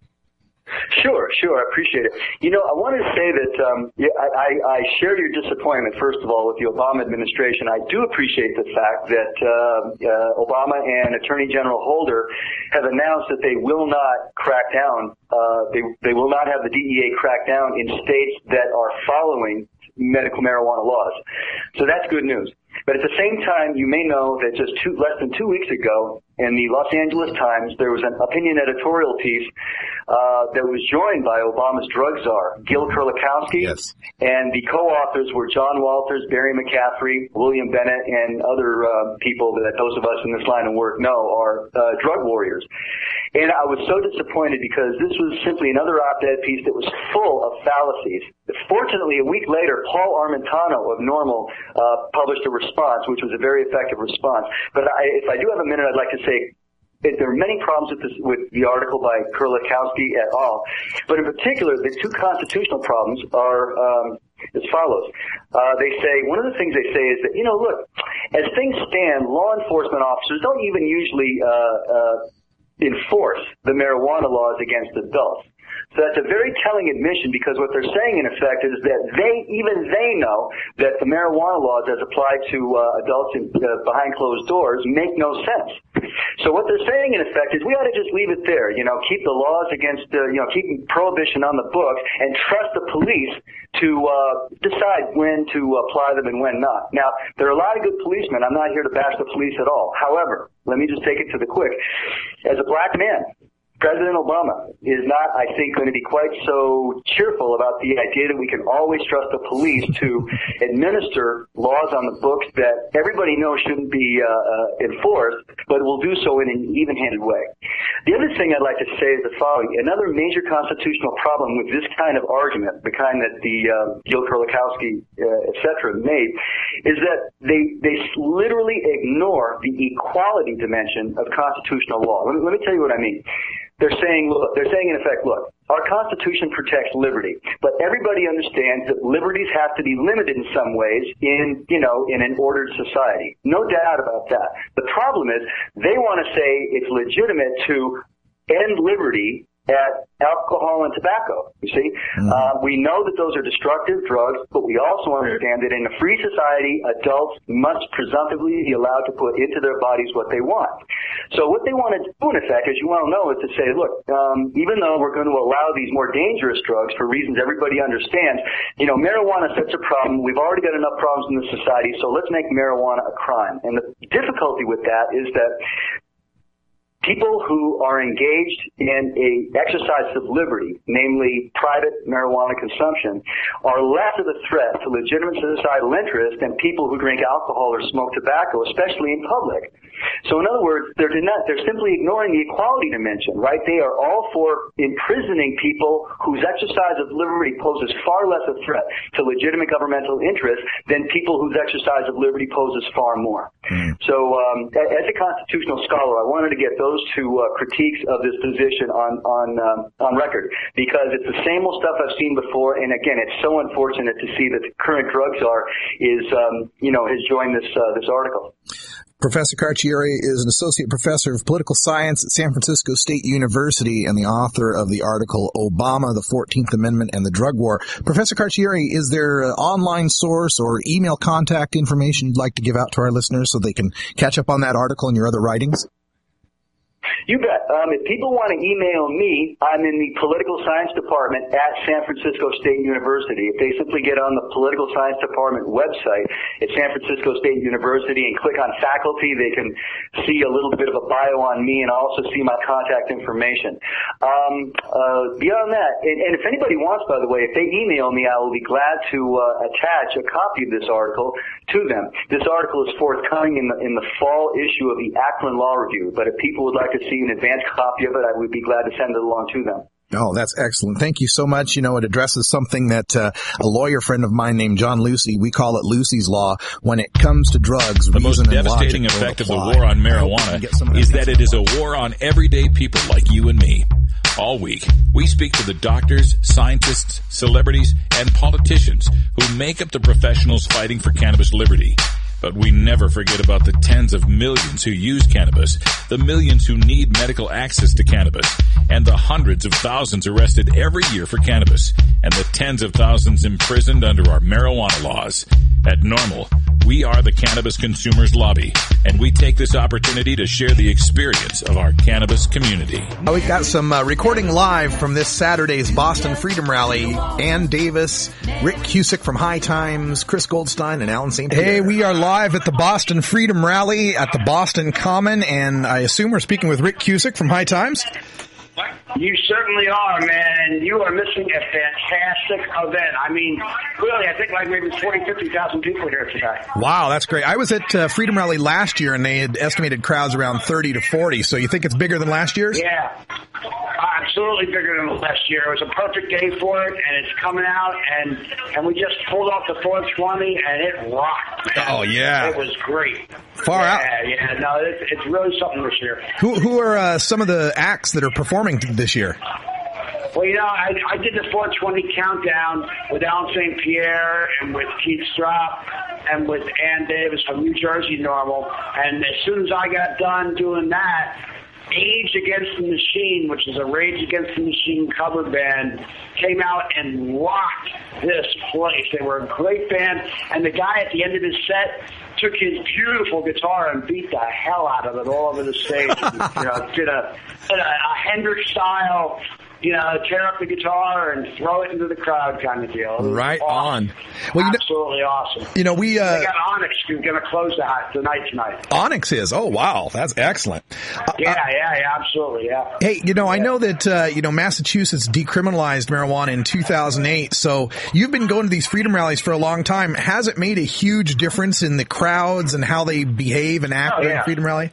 Sure, sure. I appreciate it. You know, I wanted to say that um, yeah, I, I, I share your disappointment, first of all, with the Obama administration. I do appreciate the fact that uh, uh, Obama and Attorney General Holder have announced that they will not crack down. Uh, they, they will not have the D E A crack down in states that are following medical marijuana laws. So that's good news. But at the same time, you may know that just two, less than two weeks ago, in the Los Angeles Times, there was an opinion editorial piece uh, that was joined by Obama's drug czar, Gil Kurlikowski, yes. And the co-authors were John Walters, Barry McCaffrey, William Bennett, and other uh, people that those of us in this line of work know are uh, drug warriors. And I was so disappointed because this was simply another op-ed piece that was full of fallacies. Fortunately, a week later, Paul Armentano of NORML uh, published a response, which was a very effective response. But I, if I do have a minute, I'd like to say there are many problems with, this, with the article by Kurlikowski et al. But in particular, the two constitutional problems are um, as follows. Uh, they say, one of the things they say is that, you know, look, as things stand, law enforcement officers don't even usually uh, uh, enforce the marijuana laws against adults. So that's a very telling admission, because what they're saying in effect is that they, even they know that the marijuana laws as applied to uh, adults in, uh, behind closed doors make no sense. So what they're saying in effect is we ought to just leave it there, you know, keep the laws against, uh, you know, keep prohibition on the books and trust the police to uh, decide when to apply them and when not. Now, there are a lot of good policemen. I'm not here to bash the police at all. However, let me just take it to the quick. As a black man, President Obama is not, I think, going to be quite so cheerful about the idea that we can always trust the police to administer laws on the books that everybody knows shouldn't be uh, uh, enforced, but will do so in an even-handed way. The other thing I'd like to say is the following. Another major constitutional problem with this kind of argument, the kind that the uh, Gil Kurlikowski, uh, et cetera, made, is that they, they literally ignore the equality dimension of constitutional law. Let me, let me tell you what I mean. They're saying, look, they're saying in effect, look, our Constitution protects liberty, but everybody understands that liberties have to be limited in some ways in, you know, in an ordered society. No doubt about that. The problem is they want to say it's legitimate to end liberty at alcohol and tobacco, you see. Mm-hmm. Uh, we know that those are destructive drugs, but we also understand that in a free society, adults must presumptively be allowed to put into their bodies what they want. So what they want to do, in effect, as you well know, is to say, look, um, even though we're going to allow these more dangerous drugs for reasons everybody understands, you know, marijuana is such a problem. We've already got enough problems in this society, so let's make marijuana a crime. And the difficulty with that is that people who are engaged in a exercise of liberty, namely private marijuana consumption, are less of a threat to legitimate societal interest than people who drink alcohol or smoke tobacco, especially in public. So in other words, they're not, they're simply ignoring the equality dimension, right? They are all for imprisoning people whose exercise of liberty poses far less a threat to legitimate governmental interest than people whose exercise of liberty poses far more. Mm. So um, as a constitutional scholar, I wanted to get those two uh, critiques of this position on on um, on record, because it's the same old stuff I've seen before, and again, it's so unfortunate to see that the current drug czar is um, you know has joined this uh, this article. Professor Carcieri is an associate professor of political science at San Francisco State University and the author of the article Obama, the fourteenth Amendment, and the Drug War. Professor Carcieri, is there an online source or email contact information you'd like to give out to our listeners so they can catch up on that article and your other writings? You bet. Um, if people want to email me, I'm in the political science department at San Francisco State University. If they simply get on the political science department website at San Francisco State University and click on faculty, they can see a little bit of a bio on me and also see my contact information. Um, uh, beyond that, and, and if anybody wants, by the way, if they email me, I will be glad to uh, attach a copy of this article to them. This article is forthcoming in the, in the fall issue of the Akron Law Review, but if people would like to see an advanced copy of it, I would be glad to send it along to them. Oh, that's excellent. Thank you so much. You know, it addresses something that uh, a lawyer friend of mine named John Lucy, we call it Lucy's Law. When it comes to drugs, the most devastating effect of the war on marijuana is that it is a war on everyday people like you and me. All week, we speak to the doctors, scientists, celebrities, and politicians who make up the professionals fighting for cannabis liberty. But we never forget about the tens of millions who use cannabis, the millions who need medical access to cannabis, and the hundreds of thousands arrested every year for cannabis, and the tens of thousands imprisoned under our marijuana laws. At NORML, we are the Cannabis Consumers Lobby, and we take this opportunity to share the experience of our cannabis community. We've got some uh, recording live from this Saturday's Boston Freedom Rally. Ann Davis, Rick Cusick from High Times, Chris Goldstein, and Alan Saint Pierre. Hey, we are live at the Boston Freedom Rally at the Boston Common, and I assume we're speaking with Rick Cusick from High Times? You certainly are, man, and you are missing a fantastic event. I mean, really, I think like maybe forty, fifty thousand people here today. Wow, that's great. I was at uh, Freedom Rally last year, and they had estimated crowds around thirty to forty. So you think it's bigger than last year's? Yeah, absolutely bigger than last year. It was a perfect day for it, and it's coming out, and and we just pulled off the four twenty, and it rocked, man. Oh, yeah. It was great. Far yeah, out. Yeah, yeah, no, it's, it's really something this year. Who who are uh, some of the acts that are performing this year? Well, you know, I, I did the four twenty countdown with Alan Saint Pierre and with Keith Strop and with Ann Davis from New Jersey Normal. And as soon as I got done doing that, Age Against the Machine, which is a Rage Against the Machine cover band, came out and rocked this place. They were a great band, and the guy at the end of his set took his beautiful guitar and beat the hell out of it all over the stage. And, you know, did a, did a, a Hendrix style, you know, tear up the guitar and throw it into the crowd kind of deal. Right awesome. on. Well, you Absolutely know, awesome. You know, we uh, they got Onyx who's going to close the, the night tonight. Onyx is. Oh, wow. That's excellent. Uh, yeah, yeah, yeah, absolutely, yeah. Hey, you know, I know that, uh, you know, Massachusetts decriminalized marijuana in two thousand eight, so you've been going to these freedom rallies for a long time. Has it made a huge difference in the crowds and how they behave and act Oh, during yeah. the freedom rally?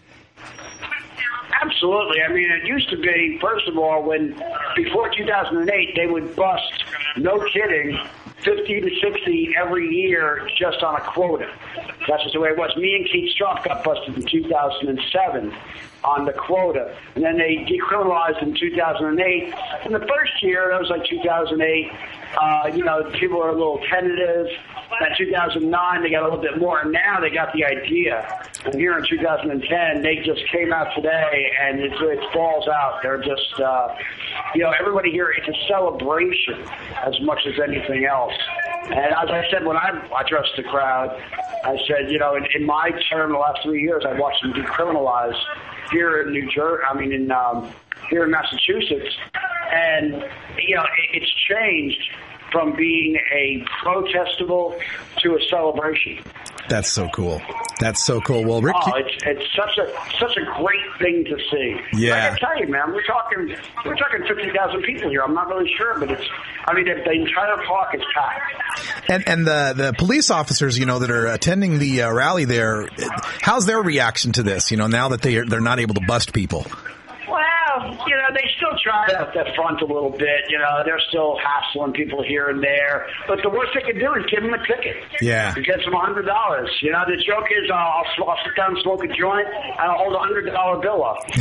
Absolutely. I mean, it used to be, first of all, when before two thousand eight, they would bust, no kidding, fifty to sixty every year just on a quota. That's just the way it was. Me and Keith Strop got busted in two thousand seven on the quota. And then they decriminalized in two thousand eight. In the first year, that was like two thousand eight, uh, you know, people are a little tentative. In two thousand nine, they got a little bit more, and now they got the idea. And here in two thousand ten, they just came out today, and it's, it's balls out. They're just, uh, you know, everybody here, it's a celebration as much as anything else. And as I said, when I addressed the crowd, I said, you know, in, in my term, the last three years, I watched them decriminalize here in New Jersey, I mean, in um, here in Massachusetts, and, you know, it, it's changed from being a protestable to a celebration. That's so cool. That's so cool. Well, Rick, oh, it's it's such a such a great thing to see. Yeah. Like I tell you, man, we're talking we're talking fifty thousand people here. I'm not really sure, but it's. I mean, the, the entire park is packed. and and the the police officers, you know, that are attending the uh, rally there, how's their reaction to this? You know, now that they are, they're not able to bust people. Well, you know, they still try to up the front a little bit. You know, they're still hassling people here and there. But the worst they can do is give them a ticket. Yeah. It gets them one hundred dollars. You know, the joke is uh, I'll, I'll sit down and smoke a joint, and I'll hold a one hundred dollar bill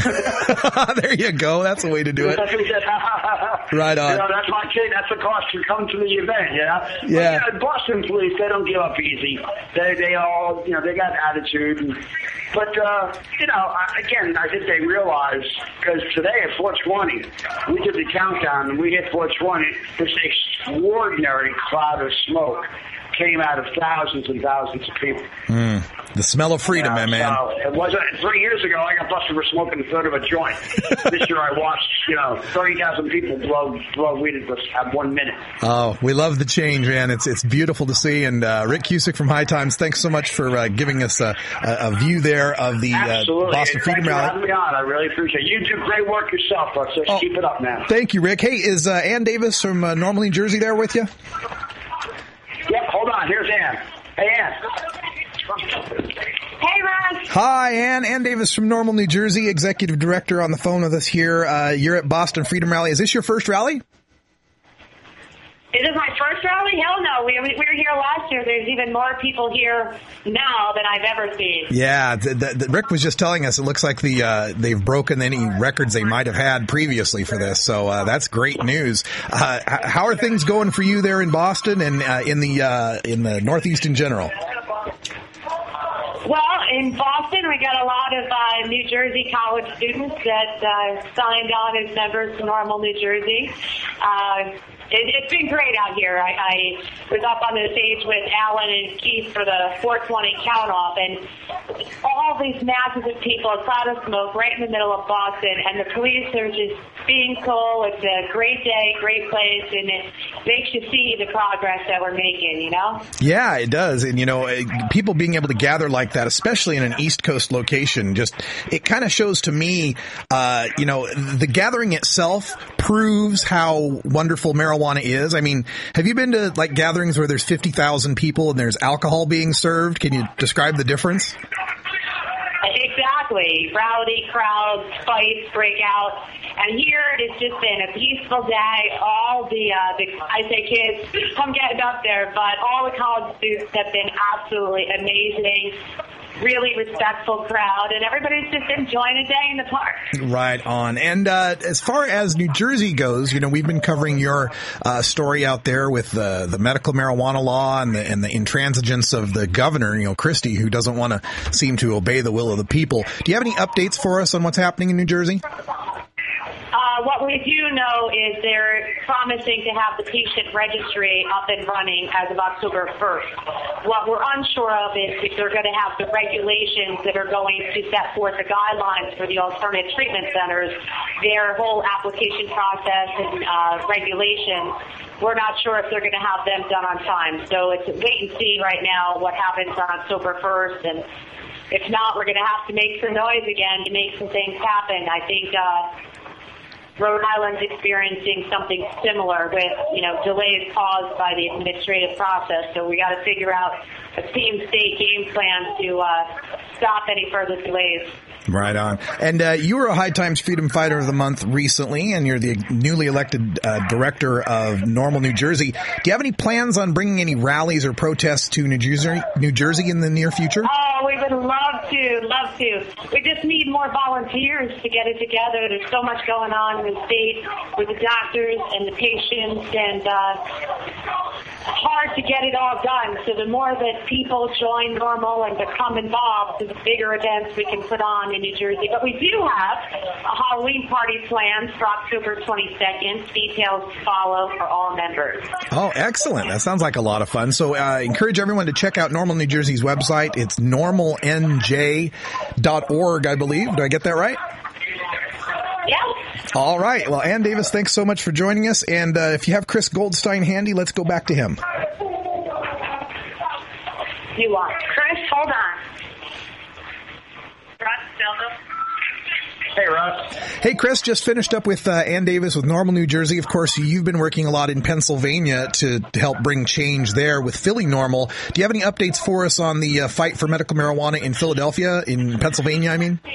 up. There you go. That's a way to do it. Right on. You know, that's my kid. That's the cost for coming to the event, you know? Yeah. But, you know, Boston police, they don't give up easy. They, they all, you know, they got attitude. And, but, uh, you know, I, again, I think they realize, because today at four twenty, we did the countdown, and we hit four twenty, this extraordinary cloud of smoke came out of thousands and thousands of people. Mm, the smell of freedom, Yeah, man, man. So it wasn't three years ago. I got busted for smoking a third of a joint. This year, I watched you know thirty thousand people blow blow weed at this at one minute. Oh, we love the change, man. It's it's beautiful to see. And uh, Rick Cusick from High Times, thanks so much for uh, giving us a, a, a view there of the uh, Absolutely. Boston Thank Freedom you for Rally. having me on. I really appreciate it. You do great work yourself, bro. So Oh, keep it up, man. Thank you, Rick. Hey, is uh, Ann Davis from uh, Normal, New Jersey there with you? Yep. Hold on. Here's Ann. Hey, Ann. Hey, Ron. Hi, Ann. Ann Davis from Normal, New Jersey, Executive Director on the phone with us here. Uh, you're at Boston Freedom Rally. Is this your first rally? Is this my first rally? Hell no. We, we were here last year. There's even more people here now than I've ever seen. Yeah, the, the, the, Rick was just telling us it looks like the uh, they've broken any records they might have had previously for this. So uh, that's great news. Uh, how are things going for you there in Boston and uh, in the uh, in the Northeast in general? Well, in Boston, we got a lot of uh, New Jersey college students that uh, signed on as members to Normal New Jersey. Uh, it, it's been great out here. I, I was up on the stage with Alan and Keith for the four twenty count-off, and all the these masses of people, a cloud of smoke right in the middle of Boston, and the police are just being cool. It's a great day, great place, and it makes you see the progress that we're making, you know? Yeah, it does. And, you know, people being able to gather like that, especially in an East Coast location, just, it kind of shows to me, uh, you know, the gathering itself proves how wonderful marijuana is. I mean, have you been to, like, gatherings where there's fifty thousand people and there's alcohol being served? Can you describe the difference? Exactly. Rowdy crowds, fights break out. And here it has just been a peaceful day. All the, uh, the I say kids, come get it up there, but all the college students have been absolutely amazing. Really respectful crowd, and everybody's just enjoying a day in the park. Right on. And uh, as far as New Jersey goes, you know, we've been covering your uh, story out there with the the medical marijuana law and the and the intransigence of the governor, you know, Christie, who doesn't want to seem to obey the will of the people. Do you have any updates for us on what's happening in New Jersey? Uh, what we do know is they're promising to have the patient registry up and running as of October first. What we're unsure of is if they're going to have the regulations that are going to set forth the guidelines for the alternative treatment centers, their whole application process and uh, regulations. We're not sure if they're going to have them done on time. So it's wait and see right now what happens on October first. And if not, we're going to have to make some noise again to make some things happen. I think uh, Rhode Island's experiencing something similar with, you know, delays caused by the administrative process. So we got to figure out a team state game plan to uh, stop any further delays. Right on. And uh, you were a High Times Freedom Fighter of the Month recently, and you're the newly elected uh, director of NORML New Jersey. Do you have any plans on bringing any rallies or protests to New Jersey, New Jersey in the near future? Oh, we would love to, love to. We just need more volunteers to get it together. There's so much going on in the state with the doctors and the patients, and uh, hard to get it all done. So the more that people join NORML and become involved, the bigger events we can put on in New Jersey. But we do have a Halloween party planned for October twenty-second. Details to follow for all members. Oh, excellent. That sounds like a lot of fun. So I uh, encourage everyone to check out NORML New Jersey's website. It's normal n j dot org, I believe. Do I get that right? Yeah. All right. Well, Ann Davis, thanks so much for joining us. And uh, if you have Chris Goldstein handy, let's go back to him. You want Chris? Hold on. Hey, Russ. Hey, Chris, just finished up with uh, Ann Davis with NORML New Jersey. Of course, you've been working a lot in Pennsylvania to, to help bring change there with Philly NORML. Do you have any updates for us on the uh, fight for medical marijuana in Philadelphia, in Pennsylvania, I mean?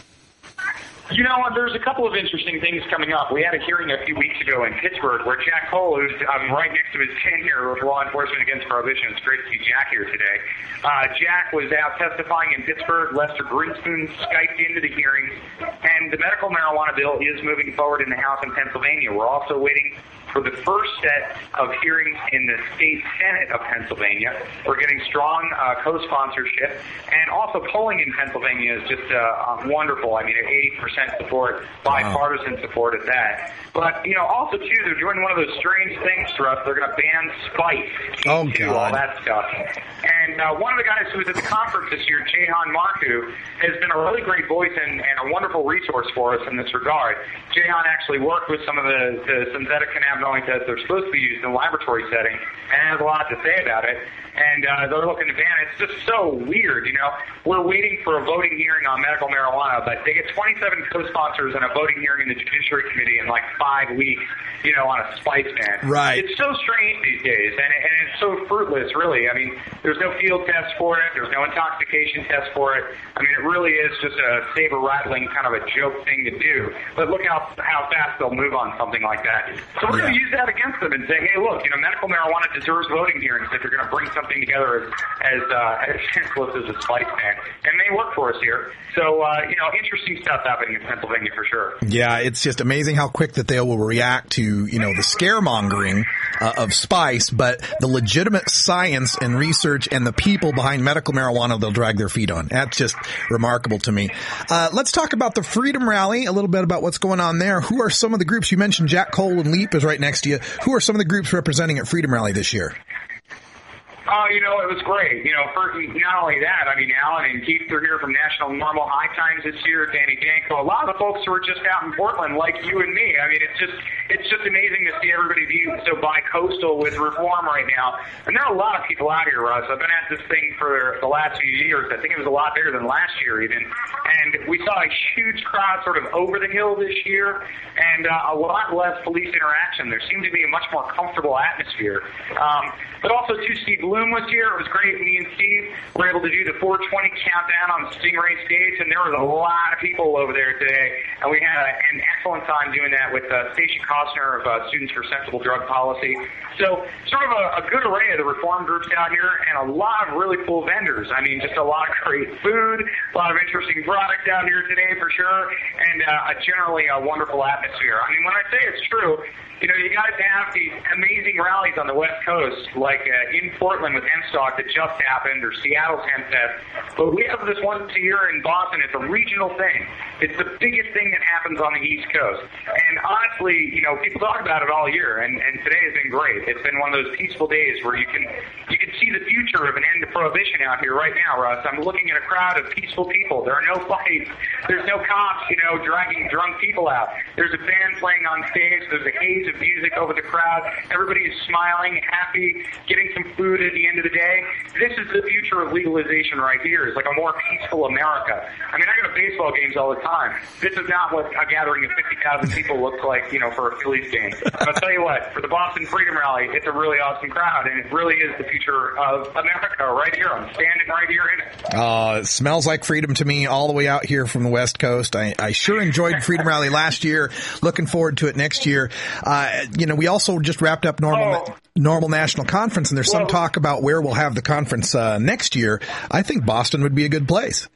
You know, there's a couple of interesting things coming up. We had a hearing a few weeks ago in Pittsburgh where Jack Cole, who's um, right next to his tent here with Law Enforcement Against Prohibition. It's great to see Jack here today. Uh, Jack was out testifying in Pittsburgh. Lester Greenspoon Skyped into the hearings. And the medical marijuana bill is moving forward in the House in Pennsylvania. We're also waiting for the first set of hearings in the state Senate of Pennsylvania. We're getting strong uh, co-sponsorship, and also polling in Pennsylvania is just uh, wonderful. I mean, eighty percent support, bipartisan support at that. But, you know, also, too, they're doing one of those strange things for us. They're going to ban Spice, oh, too, all that stuff. And uh, one of the guys who was at the conference this year, Jehan Marku, has been a really great voice and, and a wonderful resource for us in this regard. Jehan actually worked with some of the, the synthetic cannabinoids as they're supposed to be used in a laboratory setting and has a lot to say about it. And uh, they're looking to ban it. It's just so weird, you know. We're waiting for a voting hearing on medical marijuana, but they get twenty-seven co-sponsors and a voting hearing in the Judiciary Committee in like five weeks, you know, on a spice ban. Right. It's so strange these days, and, and it's so fruitless, really. I mean, there's no field test for it. There's no intoxication test for it. I mean, it really is just a saber-rattling kind of a joke thing to do. But look how how fast they'll move on something like that. So we're yeah. going to use that against them and say, hey, look, you know, medical marijuana deserves voting hearings if you're going to bring something together as as, uh, as senseless as a spice ban. And they work for us here. So, uh, you know, interesting stuff happening in Pennsylvania for sure. Yeah, it's just amazing how quick that they will react to, you know, the scaremongering uh, of spice, but the legitimate science and research and the people behind medical marijuana they'll drag their feet on. That's just remarkable to me. Uh, let's talk about the Freedom Rally, a little bit about what's going on there. Who are some of the groups? You mentioned Jack Cole and Leap is right next to you. Who are some of the groups representing at Freedom Rally this year? Oh, you know, it was great. You know, for, not only that, I mean, Alan and Keith are here from National Normal High Times this year, Danny Danko. A lot of the folks who are just out in Portland, like you and me. I mean, it's just it's just amazing to see everybody being so bi-coastal with reform right now. And there are a lot of people out here, Russ. I've been at this thing for the last few years. I think it was a lot bigger than last year even. And we saw a huge crowd sort of over the hill this year and uh, a lot less police interaction. There seemed to be a much more comfortable atmosphere. Um, but also, too, Steve Bloom was here. It was great. Me and Steve were able to do the four twenty countdown on Stingray stage, and there was a lot of people over there today. And we had a, an excellent time doing that with uh, Stacey Costner of uh, Students for Sensible Drug Policy. So sort of a, a good array of the reform groups out here and a lot of really cool vendors. I mean, just a lot of great food, a lot of interesting products out here today for sure, and uh, a generally a wonderful atmosphere. I mean, when I say it's true, you know, you guys have these amazing rallies on the West Coast, like uh, in Portland with M-Stock that just happened, or Seattle's HempFest. But we have this once a year in Boston. It's a regional thing. It's the biggest thing that happens on the East Coast. And honestly, you know, people talk about it all year, and, and today has been great. It's been one of those peaceful days where you can you can see the future of an end to prohibition out here right now, Russ. I'm looking at a crowd of peaceful people. There are no fights. There's no cops, you know, dragging drunk people out. There's a band playing on stage. There's a haze of music over the crowd. Everybody is smiling, happy, getting some food at the end of the day. This is the future of legalization right here. It's like a more peaceful America. I mean, I go to baseball games all the time. This is not what a gathering of fifty thousand people looks like, you know, for a Phillies game. But I'll tell you what, for the Boston Freedom Rally, it's a really awesome crowd, and it really is the future of America right here. I'm standing right here in it. Uh, it smells like freedom to me all the way out here from the West Coast. I, I sure enjoyed Freedom Rally last year. Looking forward to it next year. Uh, you know, we also just wrapped up normal, oh. normal national conference, and there's some talk about where we'll have the conference uh, next year. I think Boston would be a good place.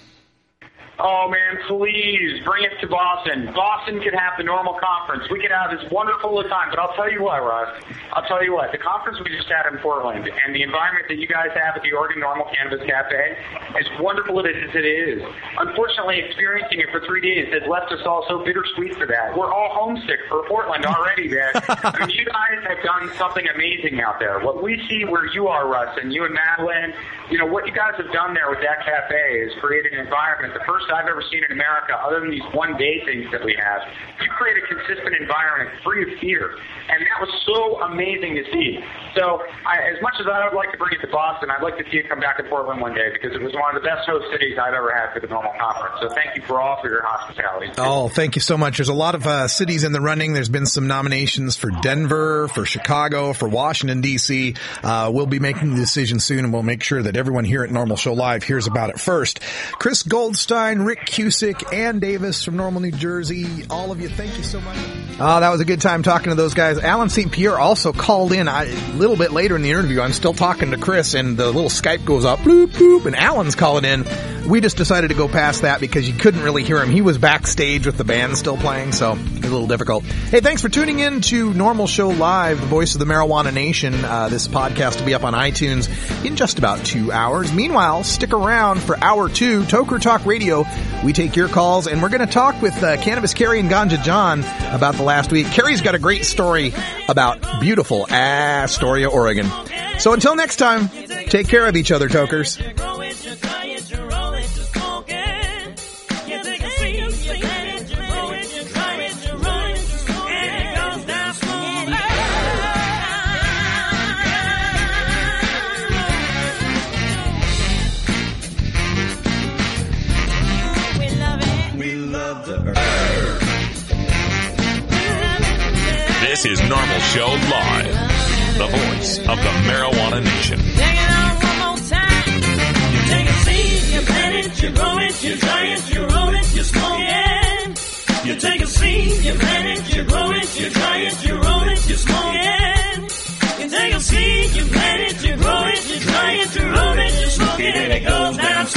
Oh, man, please bring it to Boston. Boston could have the normal conference. We could have this wonderful time. But I'll tell you what, Russ. I'll tell you what. The conference we just had in Portland and the environment that you guys have at the Oregon Normal Cannabis Cafe, as wonderful as it is, unfortunately, experiencing it for three days has left us all so bittersweet for that. We're all homesick for Portland already, man. I mean, you guys have done something amazing out there. What we see where you are, Russ, and you and Madeline, you know, what you guys have done there with that cafe is created an environment, the first I've ever seen in America, other than these one-day things that we have. You create a consistent environment free of fear, and that was so amazing to see. So, I, as much as I would like to bring it to Boston, I'd like to see it come back to Portland one day, because it was one of the best host cities I've ever had for the normal conference. So thank you for all for your hospitality. Oh, thank you so much. There's a lot of uh, cities in the running. There's been some nominations for Denver, for Chicago, for Washington, D C Uh, we'll be making the decision soon, and we'll make sure that everyone here at Normal Show Live hears about it first. Chris Goldstein, Rick Cusick, Ann Davis from Normal, New Jersey. All of you, thank you so much. Oh, that was a good time talking to those guys. Alan Saint Pierre also called in I, a little bit later in the interview. I'm still talking to Chris, and the little Skype goes up, bloop, bloop, and Alan's calling in. We just decided to go past that because you couldn't really hear him. He was backstage with the band still playing, so it was a little difficult. Hey, thanks for tuning in to Normal Show Live, the voice of the Marijuana Nation. Uh, this podcast will be up on iTunes in just about two hours. Meanwhile, stick around for hour two, Toker Talk Radio. We take your calls, and we're going to talk with uh, Cannabis Carrie and Ganja John about the last week. Carrie's got a great story about beautiful Astoria, Oregon. So until next time, take care of each other, Tokers. This is Normal Show Live, the voice of the Marijuana Nation. Take it out one more time. You take a seed, you plant it, you grow it, you dry it, you roll it, you smoke it. You take a seed, you plant it, you grow it, you dry it, you roll it, you smoke it. You take a seed, you plant it, you grow it, you dry it, you roll it, you smoke it, and it goes down.